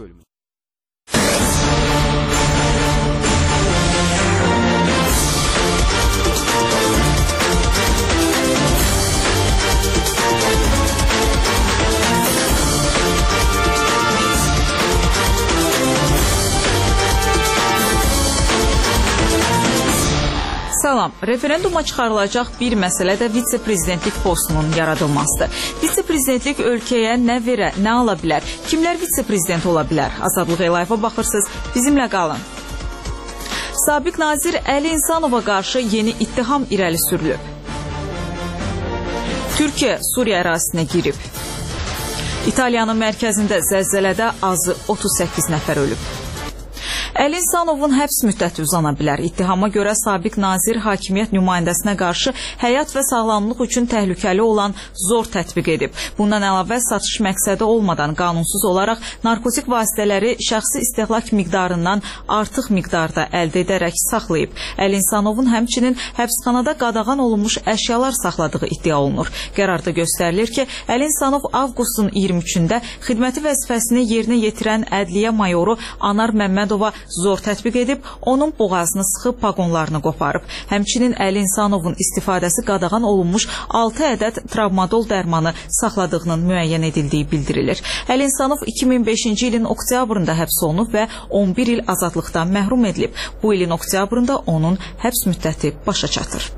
Salam, referenduma çıxarılacaq bir məsələ də vitse-prezidentlik postunun yaradılmasıdır. Vitse-prezidentlik ölkəyə nə verə, nə ala bilər? Kimlər vitse-prezident ola bilər? Azadlıq Elayeva baxırsınız, bizimlə qalın. Sabiq nazir Əli İnsanova qarşı yeni ittiham irəli sürülüb. Türkiyə Suriya ərazisinə girib. İtaliyanın mərkəzində zəlzələdə azı 38 nəfər ölüb. Əli İnsanovun həbs müddəti uzana bilər. İttihama görə sabiq nazir hakimiyyət nümayəndəsinə qarşı həyat və sağlamlıq üçün təhlükəli olan zor tətbiq edib. Bundan əlavə satış məqsədi olmadan qanunsuz olaraq narkotik vasitələri şəxsi istehlak miqdarından artıq miqdarda əldə edərək saxlayıb. Əli İnsanovun həmçinin həbsxanada qadağan olunmuş əşyalar saxladığı iddia olunur. Qərarda göstərilir ki, Əli İnsanov avqustun 23-də xidməti vəzifəsini yerinə yetirən ədliyyə mayoru Anar Məmmədova zor tətbiq edib, onun boğazını sıxıb paqonlarını qoparıb. Həmçinin Əli İnsanovun istifadəsi qadağan olunmuş 6 ədəd travmadol dərmanı saxladığının müəyyən edildiyi bildirilir. Əli İnsanov 2005-ci ilin oktyabrında həbs olunub və 11 il azadlıqdan məhrum edilib. Bu ilin oktyabrında onun həbs müddəti başa çatır.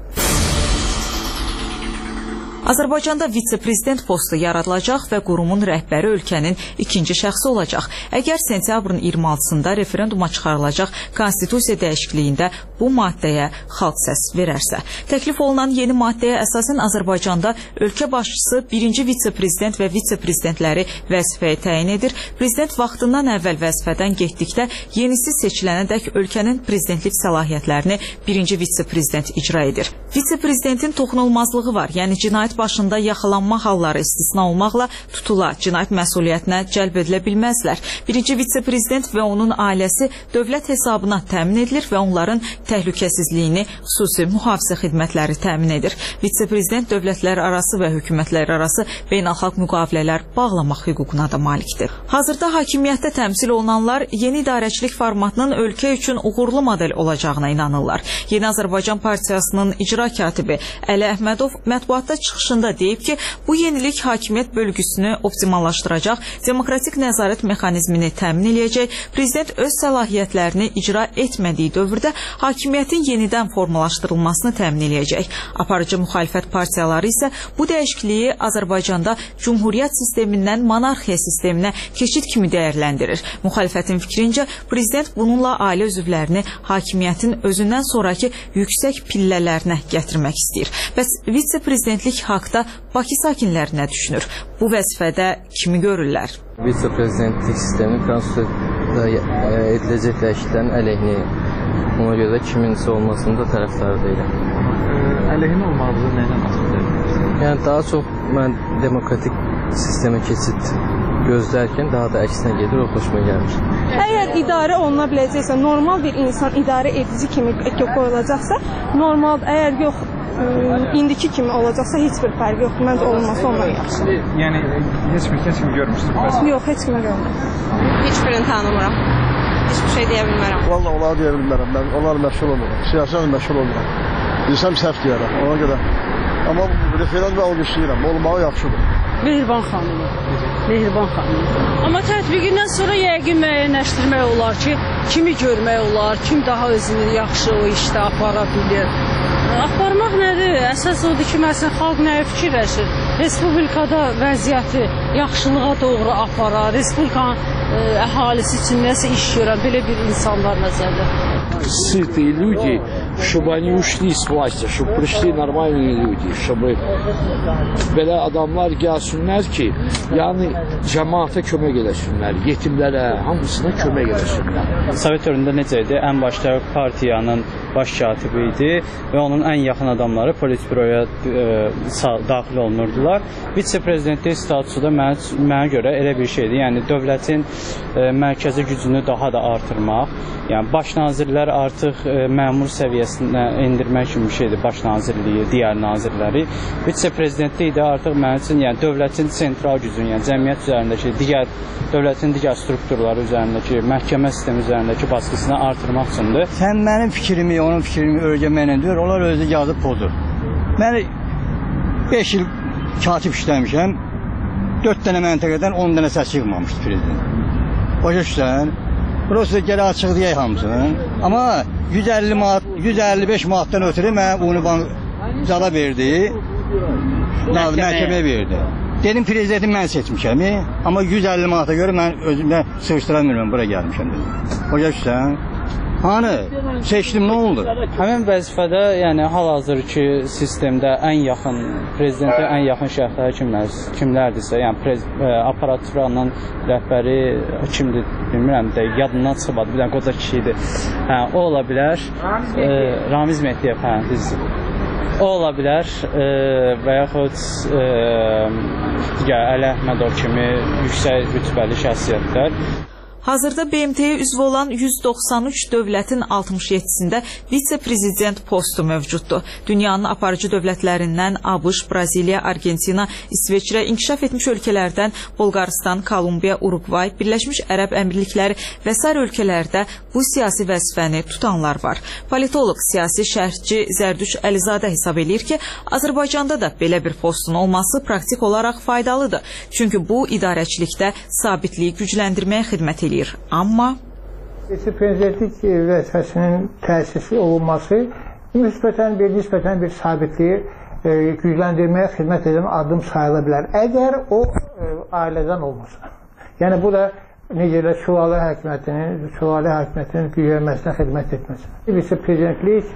Azərbaycanda vitse-prezident postu yaradılacaq və qurumun rəhbəri ölkənin ikinci şəxsi olacaq. Əgər sentyabrın 26-sında referenduma çıxarılacaq konstitusiya dəyişikliyində bu maddəyə xalq səs verərsə. Təklif olunan yeni maddəyə əsasən Azərbaycanda ölkə başçısı birinci vitse-prezident və vitse-prezidentləri vəzifəyə təyin edir. Prezident vaxtından əvvəl vəzifədən getdikdə yenisi seçilənədək ölkənin prezidentlik səlahiyyətlərini birinci vitse-prezident icra edir. Vitse-prezidentin toxunulmazlığı var, yəni cinayət başında yaxalanma halları istisna olmaqla tutula, cinayət məsuliyyətinə cəlb edilə bilməzlər. Birinci vitse-prezident və onun ailəsi dövlət hesabına təmin edilir və onların təhlükəsizliyini xüsusi mühafizə xidmətləri təmin edir. Vitse-prezident dövlətlər arası və hökumətlər arası beynəlxalq müqavilələr bağlamaq hüququna da malikdir. Hazırda hakimiyyətdə təmsil olunanlar yeni idarəçilik formatının ölkə üçün uğurlu model olacağına inanırlar. Yeni Azərbaycan Partiyasının icra katibi Əli Əhmədov mətbuatda çıxışında deyib ki, bu yenilik hakimiyyət bölgüsünü optimallaşdıracaq, demokratik nəzarət mexanizmini təmin eləyəcək, prezident öz səlahiyyətlərini icra etmədiyi dövrdə hakimiyyətin yenidən formalaşdırılmasını təmin eləyəcək. Aparıcı müxalifət partiyaları isə bu dəyişikliyi Azərbaycanda cumhuriyyət sistemindən monarxiya sisteminə keçid kimi dəyərləndirir. Müxalifətin fikrincə, prezident bununla ailə üzvlərini hakimiyyətin özündən sonraki yüksək pillələrinə gətirmək istəyir. Bəs vitse-prezidentlik haqda Bakı sakinləri nə düşünür? Bu vəzifədə kimi görürlər? Vitse-prezidentlik sistemi konstitusiyada ediləcək dəyişikliklərin əleyhinə. Ona görə də kiminsə olmasının da tərəfdarı deyiləm. Əleyhinə olmağınızı nəylə asılır? Yəni daha çox mən demokratik sistemə keçid gözlərkən daha da əksinə gedir, o xoşuma gəlir. Əgər idarə oluna biləcəksə, normal bir insan idarə edici kimi qoyulacaqsa, normal, əgər yox, indiki kimi olacaqsa heç bir fərqi yoxdur. Məncə olması ondan yaxşı. Yəni heç kimi görmüşsünüz? Yox, heç kimi görmürəm. Heç birini tanımıram. Heç bir şey deyə bilmərəm. Vallahi onları deyə bilmərəm. Mən onlarla məşğul olmuram. Siyasətlə məşğul olmuram. Bilsəm səhv deyərəm ona görə. Amma referendum alqışlayıram. Olmağı yaxşıdır. Mehriban xanım. Amma tətbiqindən sonra yəqin müəyyənləşdirmək olar ki, kimi görmək olar, kim daha özünü yaxşı o işdə apara bilir. Aparmaq nədir? Əsas odur ki, məsələn, xalq nəyə fikirləşir? Respublikada vəziyyəti yaxşılığa doğru aparar, respublikanın əhalisi üçün nəsə iş görən, belə bir insanlar nəzərdə. Сытые люди, чтобы они ушли с власти, чтобы пришли нормальные люди, чтобы belə adamlar gəlsinlər ki, yəni cəmaata kömək eləsinlər, yetimlərə, hamısına kömək eləsinlər. Sovet dövründə necə idi? Ən başda partiyanın baş katibi idi və onun ən yaxın adamları politbüroya daxil olunurdular. Vitse-prezidentlik statusu da mənə görə elə bir şeydir. Yəni dövlətin mərkəzi gücünü daha da artırmaq Yəni baş nazirlər artıq məmur səviyyəsinə endirmək kimi bir şeydir, baş nazirliyi, digər nazirləri. Vitse-prezidentlik də artıq mənim üçün yəni dövlətin sentral gücünün, yəni cəmiyyət üzərindəki dövlətin digər strukturları üzərindəki, məhkəmə sistemi üzərindəki baskısını artırmaq üçündür. Sən mənim fikrimi, onun fikrimi öyrənməklə deyir, onlar özü yazıb pozur. Mən 5 il katib işləmişəm, 4 dənə məntəqədən 10 dənə səs yığmamışdı prezident. Başa düşsən? Burası gələ açıq deyək hamısını. Amma 150 manat, 155 manatdan ötürü mən bunu cala verdi, məhkəməyə verdi. Dedim prezidenti mən seçmişəm, amma 150 manata görə mən özümdən sığışdıramıyorum, bura gəlmişəm dedim. Başa düşsən? Hani seçdim, nə oldu? Həmin vəzifədə, yəni hal-hazırki sistemdə ən yaxın, prezidentə ən yaxın şəxslər kimlərdirsə, yəni aparaturanın rəhbəri kimdir, bilmirəm də, yadından çıxmadı, bir dənə qoca kişidir. O ola bilər, Ramiz Mehdiyev, o ola bilər və yaxud digər Əli Əhmədov kimi yüksək rütbəli şəxsiyyətlər. Hazırda BMT-yə üzv olan 193 dövlətin 67-sində vitse-prezident postu mövcuddur. Dünyanın aparıcı dövlətlərindən ABŞ, Braziliya, Argentina, İsveçrə, inkişaf etmiş ölkələrdən Bolqarıstan, Kolumbiya, Urugvay, Birləşmiş Ərəb Əmirlikləri və sair ölkələrdə bu siyasi vəzifəni tutanlar var. Politoloq, siyasi şərhçi Zərdüş Əlizadə hesab edir ki, Azərbaycanda da belə bir postun olması praktik olaraq faydalıdır. Çünki bu idarəçilikdə sabitliyi gücləndirməyə xidmət edir. Amma prezidentlik vəzifəsinin təsisi olunması nisbətən bir sabitliyi gücləndirməyə xidmət edən addım sayıla bilər. Əgər o ailədən olmasa. Yəni bu da necə elə sülalə hakimiyyətinin güclənməsinə xidmət etməsin. Vitse-prezidentlik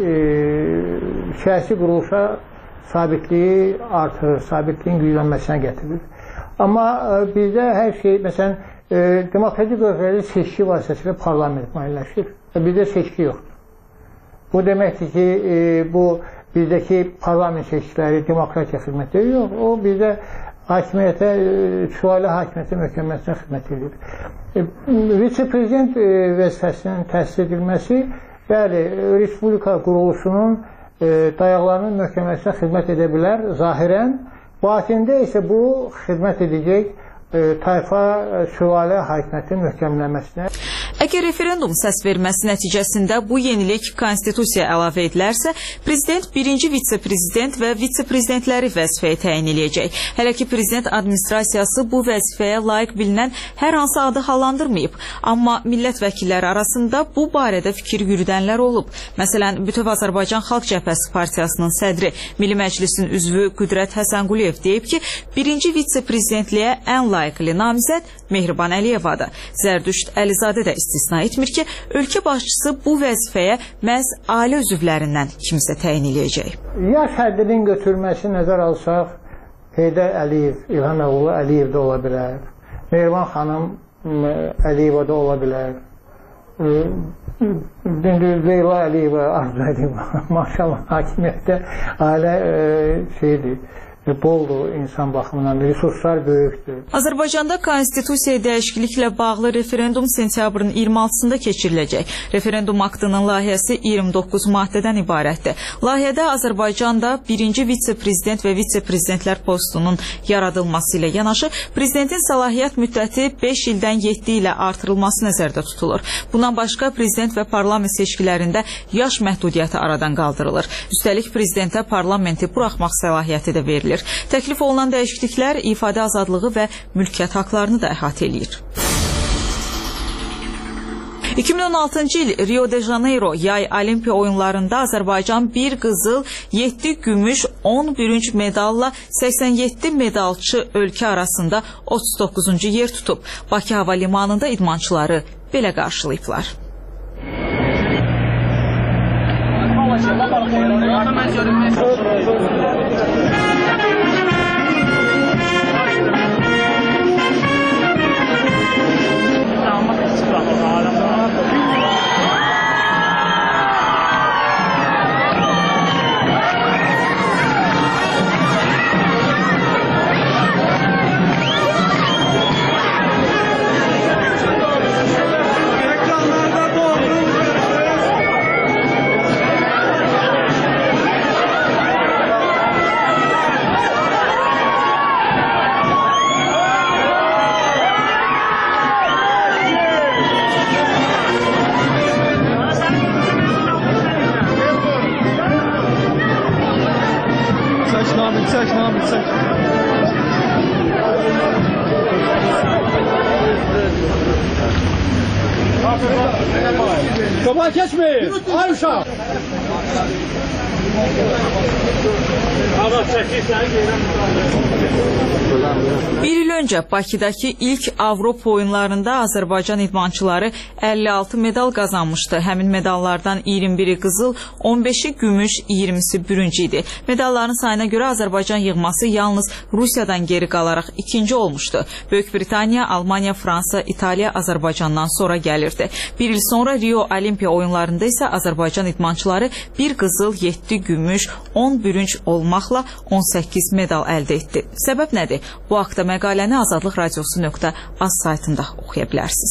siyasi quruluşa sabitliyi artırır, sabitliyin güclənməsinə gətirir. Amma bizdə hər şey, məsələn, demokratik ölkələrdə seçki vasitəsilə parlament müəyyənləşir. Bizdə seçki yoxdur. Bu deməkdir ki, bu bizdəki parlament seçkiləri demokratiya xidmət edir. Yox, o bizdə hakimiyyətə, sülalə hakimiyyətə möhkəmləsinə xidmət edir. Vitse-prezident vəzifəsinin təsis edilməsi, bəli, respublika quruluşunun dayaqlarının möhkəmləsinə xidmət edə bilər zahirən. Batində isə bu xidmət edəcək tayfa sülalə hakimiyyətin möhkəmlənməsinə. Əgər referendum səs verməsi nəticəsində bu yenilik konstitusiyaya əlavə edilərsə, prezident birinci vitse-prezident və vitse-prezidentləri vəzifəyə təyin eləyəcək. Hələ ki, prezident administrasiyası bu vəzifəyə layiq bilinən hər hansı adı hallandırmayıb. Amma millət vəkilləri arasında bu barədə fikir yürüdənlər olub. Məsələn, Bütöv Azərbaycan Xalq Cəbhəsi Partiyasının sədri, Milli Məclisin üzvü Qüdrət Həsənquliyev deyib ki, birinci vitse-prezidentliyə ən layiqli namizəd Mehriban Əliyevadır. Zərdüşt Əlizadə də istisna etmir ki, ölkə başçısı bu vəzifəyə məhz ailə üzvlərindən kimsə təyin eləyəcək. Yaş həddinin götürülməsi nəzər alsaq, Heydər Əliyev, İlham oğlu Əliyev də ola bilər. Mehriban xanım Əliyeva da ola bilər. Leyla Əliyeva, Arzu Əliyeva, maşallah hakimiyyətdə ailə şeydir. Boldur insan baxımından, resurslar böyükdür. Azərbaycanda konstitusiyaya dəyişikliklə bağlı referendum sentyabrın 26-sında keçiriləcək. Referendum aktının layihəsi 29 maddədən ibarətdir. Layihədə Azərbaycanda birinci vitse-prezident və vitse-prezidentlər postunun yaradılması ilə yanaşı, prezidentin səlahiyyət müddəti 5 ildən 7 ilə artırılması nəzərdə tutulur. Bundan başqa, prezident və parlament seçkilərində yaş məhdudiyyəti aradan qaldırılır. Üstəlik, prezidentə parlamenti buraxmaq səlahiyyəti də verilir. Təklif olunan dəyişikliklər ifadə azadlığı və mülkiyyət haqlarını da əhatə eləyir. 2016-cı il Rio de Janeiro yay olimpiya oyunlarında Azərbaycan 1 qızıl, 7 gümüş, 10 bürünc medalla 87 medalçı ölkə arasında 39-cu yer tutub. Bakı Hava Limanında idmançıları belə qarşılayıblar. Ekranlarda doğru Sakin abi, sakin. Çoban keçmeyin. Ay uşaq. Bir il önce Bakıdakı ilk Avropa oyunlarında Azərbaycan idmançıları 56 medal kazanmıştı. Həmin medallardan 21'i qızıl, 15'i gümüş, 20'si bürünc idi. Medalların sayına göre Azərbaycan yığması yalnız Rusiyadan geri qalaraq ikinci olmuştu. Böyük Britaniya, Almanya, Fransa, İtaliya Azərbaycandan sonra gəlirdi. Bir il sonra Rio Olimpiya oyunlarında ise Azərbaycan idmançıları bir qızıl, 7 gümüş, 10 bürünc olmaqla 18 medal əldə etdi. Səbəb nədir? Bu haqda məqaləni Azadlıq Radiosu.az saytında oxuya bilərsiniz.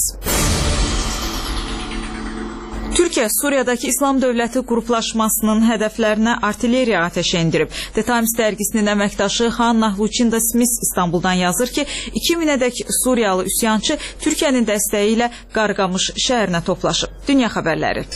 Türkiyə Suriyadakı İslam Dövləti qruplaşmasının hədəflərinə artilleriya ateşi endirib. The Times dərgisinin əməkdaşı Hanna Lucinda Smith İstanbuldan yazır ki, 2000-ədək Suriyalı üsyançı Türkiyənin dəstəyi ilə Qarqamış şəhərinə toplaşıb. Dünya xəbərləri.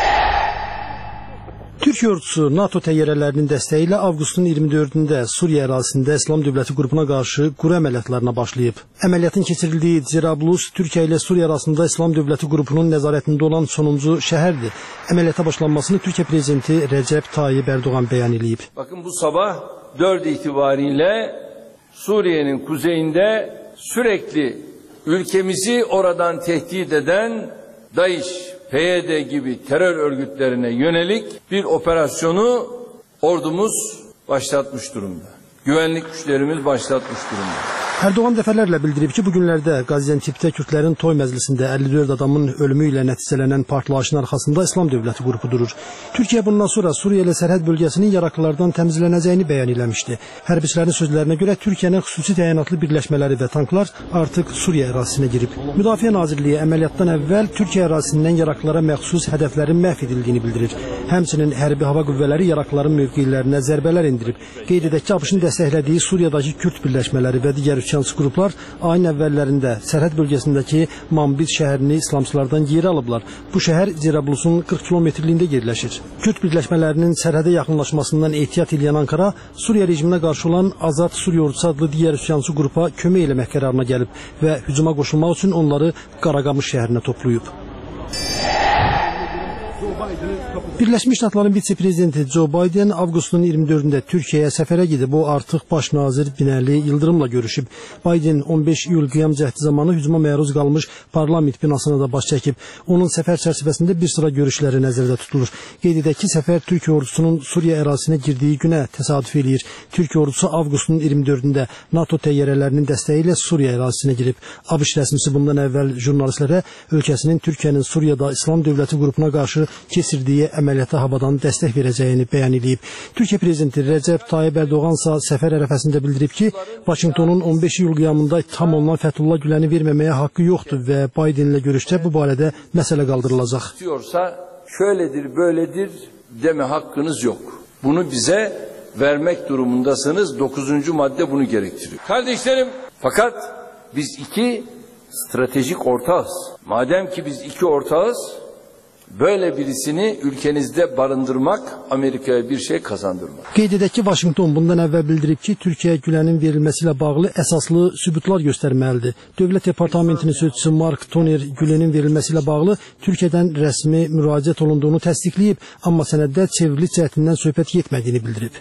Türkiyə ordusu NATO təyyarələrinin dəstəyi ilə avqustun 24-də Suriya ərazisində İslam Dövləti qrupuna qarşı quru əməliyyatlarına başlayıb. Əməliyyatın keçirildiyi Cerablus, Türkiyə ilə Suriya arasında İslam Dövləti qrupunun nəzarətində olan sonuncu şəhərdir. Əməliyyata başlanmasını Türkiyə prezidenti Recep Tayyip Erdoğan bəyan edib. Bakın bu sabah 4 itibariyle Suriye'nin kuzeyinde sürekli ülkemizi oradan tehdit eden DAEŞ, PYD gibi terör örgütlerine yönelik bir operasyonu ordumuz başlatmış durumda. Güvenlik güçlerimiz başlatmış durumda. Erdoğan dəfələrlə bildirib ki, bu günlərdə Qaziantepdə Kürtlərin toy məclisində 54 adamın ölümü ilə nəticələnən partlayışın arxasında İslam Dövləti qrupu durur. Türkiyə bundan sonra Suriya ilə sərhəd bölgəsinin yaraqlılardan təmizlənəcəyini bəyan eləmişdi. Hərbiçilərin sözlərinə görə Türkiyənin xüsusi təyinatlı birləşmələri və tanklar artıq Suriya ərazisinə girib. Müdafiə Nazirliyi əməliyyatdan əvvəl Türkiyə ərazisindən yaraqlılara məxsus hədəflərin məhv edildiyini bildirir. Həmçinin hərbi hava qüvvələri yaraqlıların mövqelərinə zərbələr endirib. Qeyd edək ki, ABŞ-ın dəstəklədiyi Suriyadakı Kürd birləşmələri və digər üsyançı qruplar ayın əvvəllərində sərhəd bölgəsindəki Manbit şəhərini İslamçılardan geri alıblar. Bu şəhər Cerablusun 40 kilometrliyində yerləşir. Kürd birləşmələrinin sərhədə yaxınlaşmasından ehtiyat edən Ankara, Suriya rejiminə qarşı olan Azad Suriya Ordusu adlı digər üsyançı qrupa kömək eləmək qərarına gəlib və hücuma qoşulmaq üçün onları Qaraqamış şəhərinə toplayıb. Birləşmiş Ştatların vitse-prezidenti Joe Biden avqustun 24-də Türkiyəyə səfərə gedib. O artıq baş nazir Binəli Yıldırımla görüşüb. Biden 15 iyul qiyam cəhdi zamanı hücuma məruz qalmış parlament binasına da baş çəkib. Onun səfər çərçivəsində bir sıra görüşləri nəzərdə tutulur. Qeyd edək ki, səfər Türkiyə ordusunun Suriya ərazisinə girdiyi günə təsadüf eləyir. Türkiyə ordusu avqustun 24-də NATO təyyarələrinin dəstəyi ilə Suriya ərazisinə girib. ABŞ rəsmisi bundan əvvəl jurnalistlərə ölkəsinin Türkiyənin Suriyada İslam Dövləti qrupuna qarşı keçirdiyi əməliyyata havadan dəstək verəcəyini bəyan edib. Türkiyə prezidenti Recep Tayyip Erdoğan isə səfər ərəfəsində bildirib ki, Vaşinqtonun 15 iyul qiyamında ittiham olunan Fəthullah Güləni verməməyə haqqı yoxdur və Bidenlə görüşdə bu barədə məsələ qaldırılacaq. İstiyorsa şöyledir, böyledir deme hakkınız yok. Bunu bize vermek durumundasınız. 9. madde bunu gerektiriyor. Kardeşlerim, fakat biz iki stratejik ortağız. Madem ki biz iki ortağız, böyle birisini ülkenizde barındırmak Amerika'ya bir şey kazandırmak. Qeyd edək ki, Vaşinqton bundan əvvəl bildirib ki, Türkiyə Gülənin verilməsi ilə bağlı əsaslı sübutlar göstərməlidir. Dövlət Departamentinin sözçüsü Mark Toner Gülənin verilməsi ilə bağlı Türkiyədən rəsmi müraciət olunduğunu təsdiqləyib, amma sənəddə çevriliş cəhdindən söhbət getmədiyini bildirib.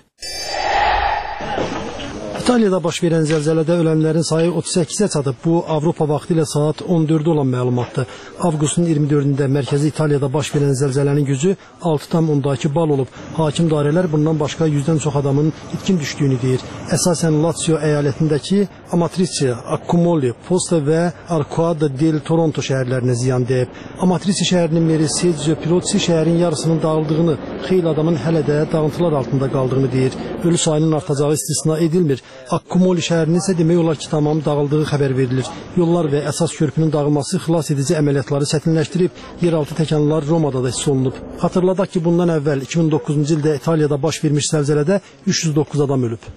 İtaliyada baş verən zəlzələdə ölənlərin sayı 38-ə çatıb. Bu, Avropa vaxtı ilə saat 14-də olan məlumatdır. Avqustun 24-də mərkəzi İtaliyada baş verən zəlzələnin gücü 6,2 bal olub. Hakim dairələr bundan başqa 100-dən çox adamın itkin düşdüyünü deyir. Əsasən Lazio əyalətindəki Amatrice, Accumoli, Posta və Arquada del Toronto şəhərlərinə ziyan dəyib. Amatrice şəhərinin meri Sergio Pirozzi şəhərin yarısının dağıldığını, xeyli adamın hələ də dağıntılar altında qaldığını deyir. Ölü sayının artacağı istisna edilmir. Accumoli şəhərinin isə demək olar ki, tamam dağıldığı xəbər verilir. Yollar və əsas körpünün dağılması xilas edici əməliyyatları çətinləşdirib. Yeraltı təkanlar Romada da hiss olunub. Xatırladaq ki, bundan əvvəl 2009-cu ildə İtaliyada baş vermiş zəlzələdə 309 adam ölüb.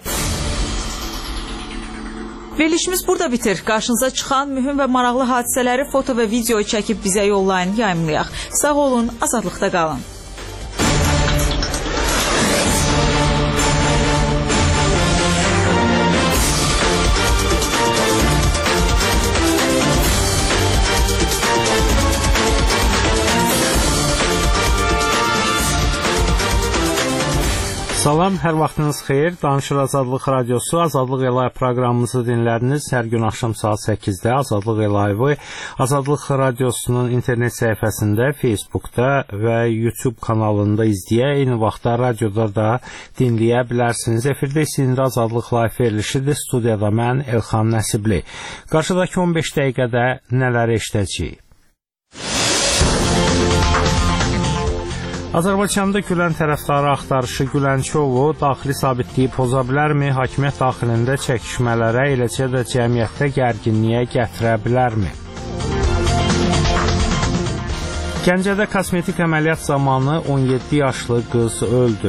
Verilişimiz burada bitir. Qarşınıza çıxan mühüm və maraqlı hadisələri foto və video çəkib bizə yollayın, yayımlayaq. Sağ olun, azadlıqda qalın. Salam, hər vaxtınız xeyir. Danışır Azadlıq Radiosu, Azadlıq Live proqramımızı dinlərdiniz. Hər gün axşam saat 8-də Azadlıq Live-ı Azadlıq Radiosunun internet səhifəsində, Facebookda və YouTube kanalında izləyə, eyni vaxtda radioda da dinləyə bilərsiniz. Efirdə indi Azadlıq Live verilişidir. Studiyada mən Elxan Nəsibli. Qarşıdakı 15 dəqiqədə nələri eşidəcəyik? Azərbaycanda Gülen tərəfdarı axtarışı Gülençovu daxili sabitliyi poza bilərmi? Hakimiyyət daxilində çəkişmələrə, eləcə də cəmiyyətdə gərginliyə gətirə bilərmi? Gəncədə kosmetik əməliyyat zamanı 17 yaşlı qız öldü.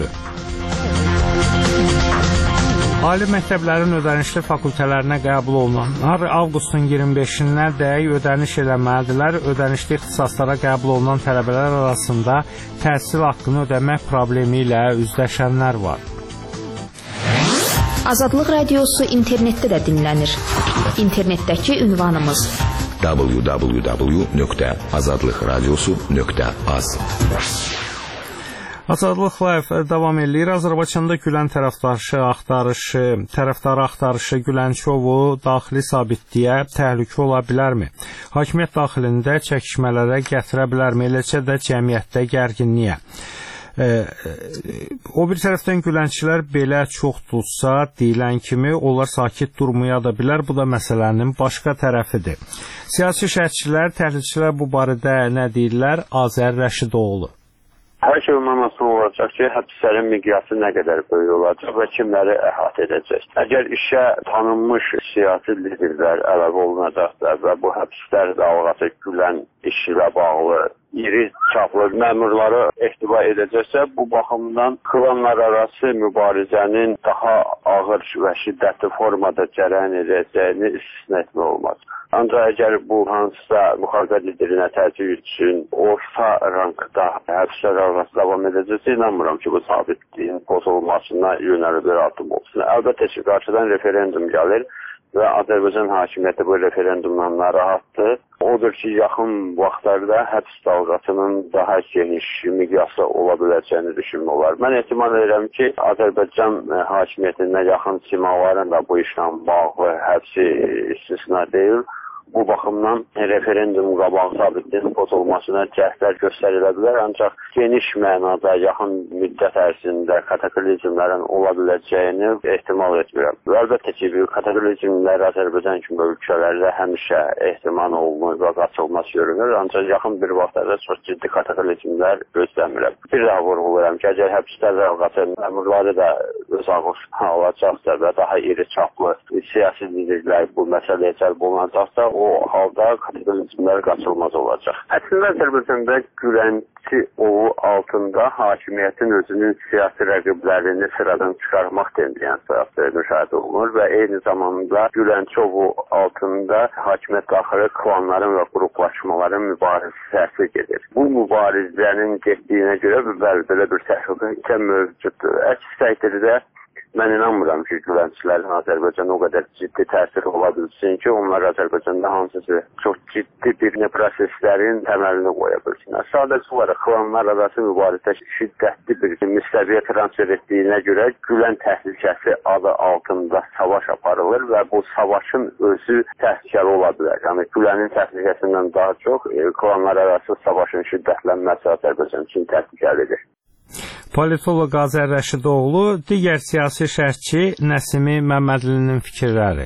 Ali məktəblərin ödənişli fakültələrinə qəbul olunanlar avqustun 25-nədək ödəniş eləməlidirlər. Ödənişli ixtisaslara qəbul olunan tələbələr arasında təhsil haqqını ödəmək problemi ilə üzləşənlər var. Azadlıq Radiosu internetdə də dinlənir. İnternetdəki ünvanımız www.azadlıqradiosu.az. Azadlıq Live davam edir. Azərbaycanda Gülen tərəfdarı axtarışı Gülençovu daxili sabitliyə təhlükə ola bilərmi? Hakimiyyət daxilində çəkişmələrə gətirə bilərmi? Eləcə də cəmiyyətdə gərginliyə. O bir tərəfdən Gülençilər belə çoxdursa, deyilən kimi onlar sakit durmaya da bilər. Bu da məsələnin başqa tərəfidir. Siyasi şərhçilər, təhlilçilər bu barədə nə deyirlər? Azər Rəşidoğlu. Hər şey ondan asılı olacaq ki, həbslərin miqyası nə qədər böyük olacaq və kimləri əhatə edəcək. Əgər işə tanınmış siyasi liderlər əlavə olunacaqsa və bu həbslər dalğası Gülen işi ilə bağlı iri çaplı məmurları ehtiva edəcəksə, bu baxımdan klanlar arası mübarizənin daha ağır və şiddətli formada cərəyan edəcəyini istisna etmək olmaz. Ancaq əgər bu hansısa müxalifət liderinə təsir üçün orta rankda həbslər arası davam edəcəksə, inanmıram ki, bu sabitliyin pozulmasına yönəli bir addım olsun. Əlbəttə ki, qarşıdan referendum gəlir və Azərbaycan hakimiyyəti bu referendumdan narahatdır. Odur ki, yaxın vaxtlarda həbs dalğasının daha geniş miqyasda ola biləcəyini düşünmək olar. Mən ehtimal edirəm ki, Azərbaycan hakimiyyətində yaxın simaların da bu işlə bağlı həbsi istisna deyil. Bu baxımdan referendum qabağı sabitliyin pozulmasına cəhdlər göstərilə bilər, ancaq geniş mənada yaxın müddət ərzində kataklizmlərin ola biləcəyini ehtimal etmirəm. Əlbəttə ki, kataklizmlər Azərbaycan kimi ölkələrdə həmişə ehtimal olunur və qaçılmaz görünür, ancaq yaxın bir vaxtlarda çox ciddi kataklizmlər gözləmirəm. Bir daha vurğuluram ki, əgər həbslər dalğası məmurları da öz ağuşuna alacaqsa və daha iri çaplı siyasi liderlər bu məsələyə cəlb olunacaqsa, o halda kataklizmlər qaçılmaz olacaq. Əslində Azərbaycanda Gülençovu altında hakimiyyətin özünün siyasi rəqiblərini sıradan çıxarmaq tendensiyası müşahidə olunur və eyni zamanda Gülençovu altında hakimiyyət daxili klanların və qruplaşmaların mübarizəsi gedir. Bu mübarizənin getdiyinə görə belə bir təhlükə mövcuddur. Əks təqdirdə mən inanmıram ki, Gülençilərin Azərbaycana o qədər ciddi təsiri ola bilsin ki, onlar Azərbaycanda hansısa çox ciddi bir proseslərin təməlini qoya bilsinlər. Sadəcə olaraq klanlar arası mübarizə şiddətli bir müstəviyə transfer etdiyinə görə Gülen təhlükəsi adı altında savaş aparılır və bu savaşın özü təhlükəli ola bilər. Yəni Gülenin təhlükəsindən daha çox klanlar arası savaşın şiddətlənməsi Azərbaycan üçün təhlükəlidir. Politoloq Azər Rəşidoğlu, digər siyasi şərhçi Nəsimi Məmmədlinin fikirləri.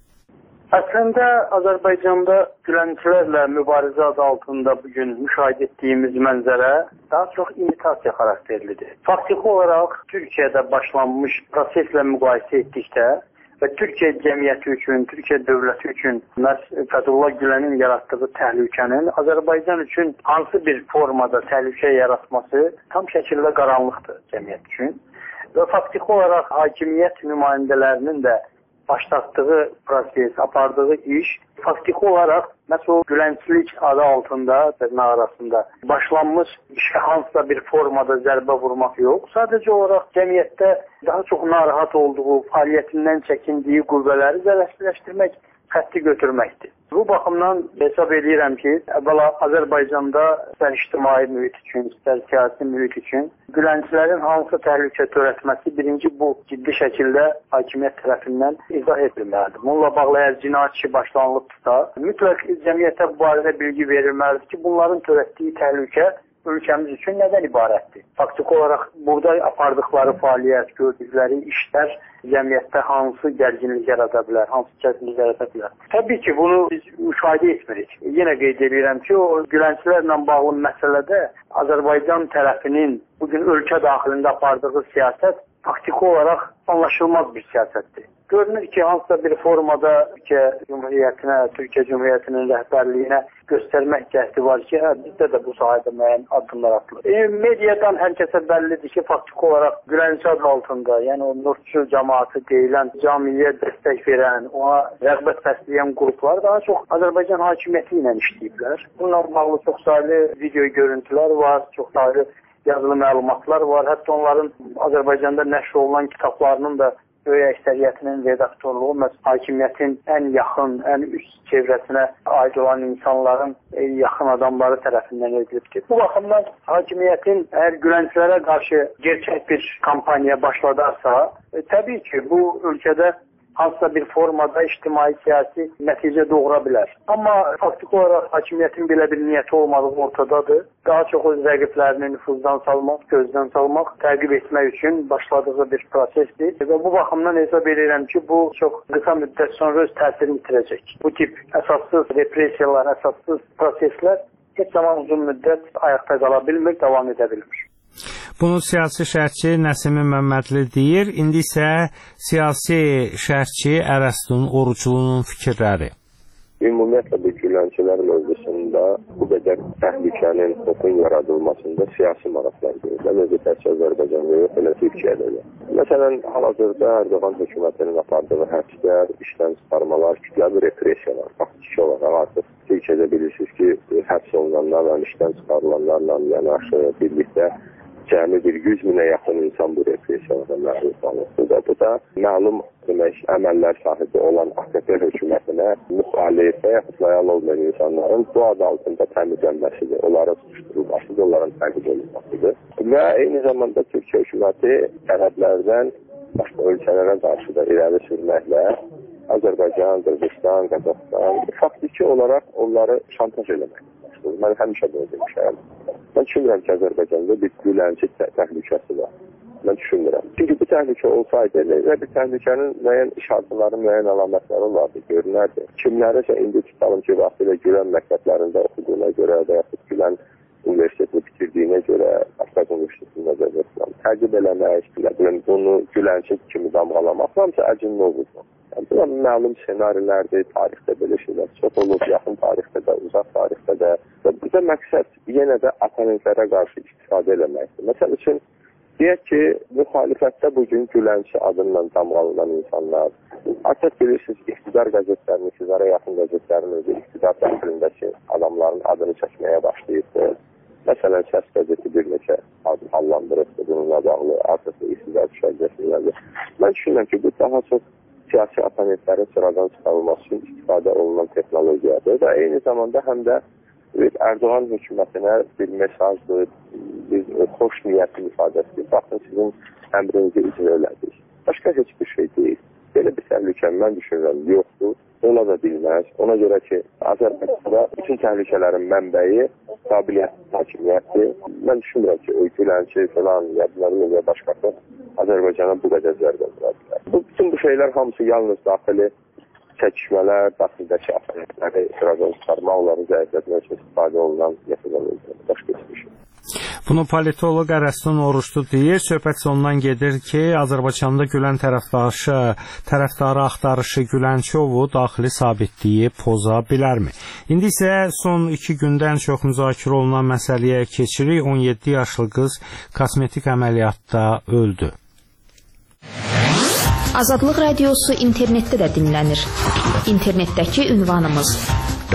Əslində Azərbaycanda Gülençilərlə mübarizə adı altında bugün müşahidə etdiyimiz mənzərə daha çox imitasiya xarakterlidir. Faktiki olaraq Türkiyədə başlanmış proseslə müqayisə etdikdə və Türkiyə cəmiyyəti üçün, Türkiyə dövləti üçün Fəthullah Gülenin yaratdığı təhlükənin Azərbaycan üçün hansı bir formada təhlükə yaratması tam şəkildə qaranlıqdır cəmiyyət üçün. Və faktiki olaraq hakimiyyət nümayəndələrinin də başlatdığı proses, apardığı iş faktiki olaraq məsəl Gülençilik adı altında dırnaq arasında başlanmış işə hansısa bir formada zərbə vurmaq yox, sadəcə olaraq cəmiyyətdə daha çox narahat olduğu, fəaliyyətindən çəkindiyi qüvvələri zərərsizləşdirmək xətti götürməkdir. Bu baxımdan hesab edirəm ki, əvvəla Azərbaycanda istər ictimai mühit üçün, istər siyasi mühit üçün gülənçilərin hansı təhlükə törətməsi birinci bu ciddi şəkildə hakimiyyət tərəfindən izah edilməlidir. Bununla bağlı əgər cinayət işi başlanılıbsa, mütləq cəmiyyətə bu barədə bilgi verilməlidir ki, bunların törətdiyi təhlükə ölkəmiz üçün nədən ibarətdir? Faktiki olaraq burada apardıqları fəaliyyət, gördükləri işlər cəmiyyətdə hansı gərginlik yarada bilər, hansı çətinlik yarada bilər? Təbii ki, bunu biz müşahidə etmirik. Yenə qeyd edirəm ki, o gülənçilərlə bağlı məsələdə Azərbaycan tərəfinin bugün ölkə daxilində apardığı siyasət faktiki olaraq anlaşılmaz bir siyasətdir. Görünür ki, hansısa bir formada Türkiyə Cumhuriyyətinin rəhbərliyinə göstərmək cəhdi var ki, bizdə də bu sahədə müəyyən addımlar atılır. Mediadan hər kəsə bəllidir ki, faktiki olaraq Gülənc adı altında, yəni o Nurçu cəmaatı deyilən, camiyə dəstək verən, ona rəğbət bəsləyən qruplar daha çox Azərbaycan hakimiyyəti ilə işləyiblər. Bununla bağlı çox saylı video görüntülər var, çox saylı yazılı məlumatlar var. Hətta onların Azərbaycanda nəşr olunan kitablarının da böyük əksəriyyətinin redaktorluğu məhz hakimiyyətin ən yaxın, ən üst çevrəsinə aid olan insanların yaxın adamları tərəfindən edilibdir. Bu baxımdan hakimiyyətin əgər gülənçilərə qarşı gerçək bir kampaniya başladarsa, təbii ki, bu ölkədə hansısa bir formada ictimai-siyasi nəticə doğura bilər. Amma faktiki olaraq hakimiyyətin belə bir niyyəti olmadığı ortadadır. Daha çox öz rəqiblərini nüfuzdan salmaq, gözdən salmaq, təqib etmək üçün başladığı bir prosesdir. Və bu baxımdan hesab edirəm ki, bu çox qısa müddət sonra öz təsirini itirəcək. Bu tip əsassız repressiyalar, əsassız proseslər heç zaman uzun müddət ayaqda qala bilmir, davam edə bilmir. Bunu siyasi şərhçi Nəsimi Məmmədli deyir. İndi isə siyasi şərhçi Ərəstun Oruclunun fikirləri. Ümumiyyətlə bu gülənçilər mövzusunda bu qədər təhlükənin, xofun yaradılmasında siyasi maraqlar görürlər. Özü təkcə Azərbaycanda yox, elə Türkiyədə də. Məsələn, hal-hazırda Erdoğan hökumətinin apardığı həbslər, işdən çıxarmalar, kütləvi repressiyalar, faktiki olaraq artıq Türkiyədə bilirsiniz ki, həbs olunanlarla, işdən çıxarılanlarla yanaşı birlikdə cəmi bir 100 minə yaxın insan bu repressiyalara məruz qalınır. Bu da məlum əməllər sahibi olan AKP hökumətinə müxalif və yaxud lojal olmayan insanların bu adı altında təmizlənməsidir, onların tutuşdurulmasıdır, onların təqib olunmasıdır. Və eyni zamanda Türkiyə hökuməti ərəblərdən başqa ölkələrə qarşı da irəli sürməklə Azərbaycan, Qırğızstan, Qazaxıstan faktiki olaraq onları şantaj eləməkdir. Mən həmişə bunu demişəm. Mən düşünmürəm ki, Azərbaycanda bir gülənci təhlükəsi var. Mən düşünmürəm. Çünki bu təhlükə olsaydı, və bir təhlükənin müəyyən işarətləri, müəyyən əlamətləri olardı, görünərdi. Kimlərisə indi tutalım ki, vaxtilə Gülən məktəblərində oxuduğuna görə və yaxud Gülən universitetini bitirdiyinə görə Aştaq Universitetində də təqib eləmək, bunu Gülənci kimi damğalamaq, hamısı əcin novuzdur. Bu məlum senarilərdir, tarixdə belə şeylər çox olub, yaxın tarixdə də, uzaq tarixdə də. Və burada məqsəd yenə də oponentlərə qarşı istifadə eləməkdir. Məsəl üçün, deyək ki, müxalifətdə bugün Gülənçi adından damğalanan insanlar, artıq bilirsiniz, iqtidar qəzetlərinin, iqtidara yaxın qəzetlərin özü iqtidar daxilindəki adamların adını çəkməyə başlayıbdır. Məsələn, Səs qəzeti bir neçə adı hallandırıbdır bununla bağlı, artıq iqtidar düşərgəsindədir. Mən düşünürəm ki, bu daha çox siyasi oponentlərin sıradan çıxarılması üçün istifadə olunan texnologiyadır və eyni zamanda həm də Erdoğan hökumətinə bir mesajdır, bir xoş niyyətin ifadəsidir. Baxın, sizin əmrinizi icra elədik. Başqa heç bir şey deyil. Belə bir təhlükə mən düşünürəm yoxdur, ola da bilməz. Ona görə ki, Azərbaycanda bütün təhlükələrin mənbəyi qabiliyyətli hakimiyyətdir. Mən düşünmürəm ki, Gülənci falan, ya başqası Azərbaycana bu qədər zərbə vura bilər. Bütün bu şeylər hamısı yalnız daxili çəkişmələr, daxildəki oponentləri sıradan çıxarmaq, onları zəiflətmək üçün istifadə olunan metodlardır. Başqa bir şey. Bunu politoloq Ərəstun Oruclu deyir. Söhbət ondan gedir ki, Azərbaycanda Gülən tərəfdarı axtarışı Gülənçovu daxili sabitliyi poza bilərmi? İndi isə son 2 gündən çox müzakirə olunan məsələyə keçirik. 17 yaşlı qız kosmetik əməliyyatda öldü. Azadlıq Radiosu internetdə də dinlənir. İnternetdəki ünvanımız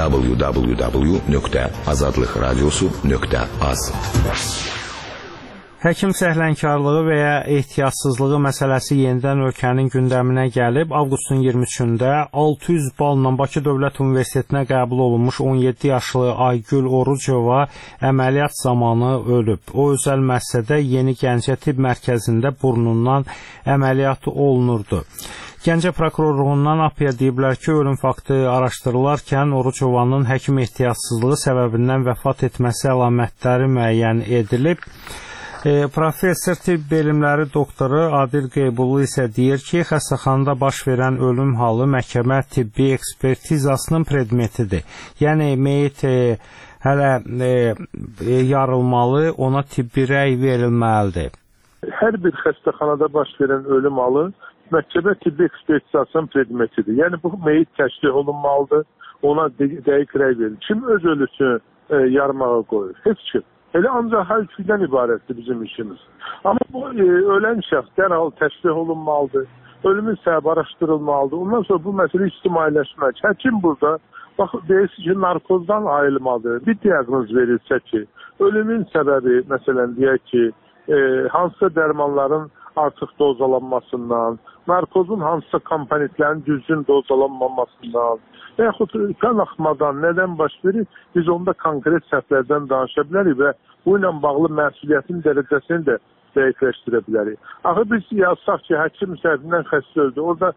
www.azadlıqradiosu.az Həkim səhlənkarlığı və ya ehtiyatsızlığı məsələsi yenidən ölkənin gündəminə gəlib. Avqustun 23-də 600 balla Bakı Dövlət Universitetinə qəbul olunmuş 17 yaşlı Aygül Orucova əməliyyat zamanı ölüb. O özəl müəssisədə Yeni Gəncə Tibb Mərkəzində burnundan əməliyyatı olunurdu. Gəncə prokurorluğundan APA deyiblər ki, ölüm faktı araşdırılarkən Orucovanın həkim ehtiyatsızlığı səbəbindən vəfat etməsi əlamətləri müəyyən edilib. Professor tibb elmləri doktoru Adil Qeybullu isə deyir ki, xəstəxanada baş verən ölüm halı məhkəmə tibbi ekspertizasının predmetidir. Yəni, meyit hələ yarılmalı, ona tibbi rəy verilməlidir. Hər bir xəstəxanada baş verən ölüm halı məhkəmə tibbi ekspertizasının predmetidir. Yəni, bu meyit təşkil olunmalıdır, ona dəqiq rəy verilir. Kim öz ölüsünü yarmağa qoyur? Heç kim. Elə ancaq həlfdən ibarətdir bizim işimiz. Amma bu ölən şəxs dərhal təşrih olunmalıdır, ölümün səbəbi araşdırılmalıdır. Ondan sonra bu məsələ ictimailəşmək. Həkim burada, bax, deyirsiniz ki, narkozdan ayılmalıdır. Bir diaqnoz verilsə ki, ölümün səbəbi, məsələn, deyək ki, hansısa dərmanların artıq dozalanmasından, narkozun hansısa komponentlərin düzgün dozalanmamasından, və yaxud qan axmadan nədən baş verir, biz onda konkret səhvlərdən danışa bilərik və bu ilə bağlı məsuliyyətin dərəcəsini də dəqiqləşdirə bilərik. Axı biz yazsaq ki, həkim səhvindən xəstə öldü, orada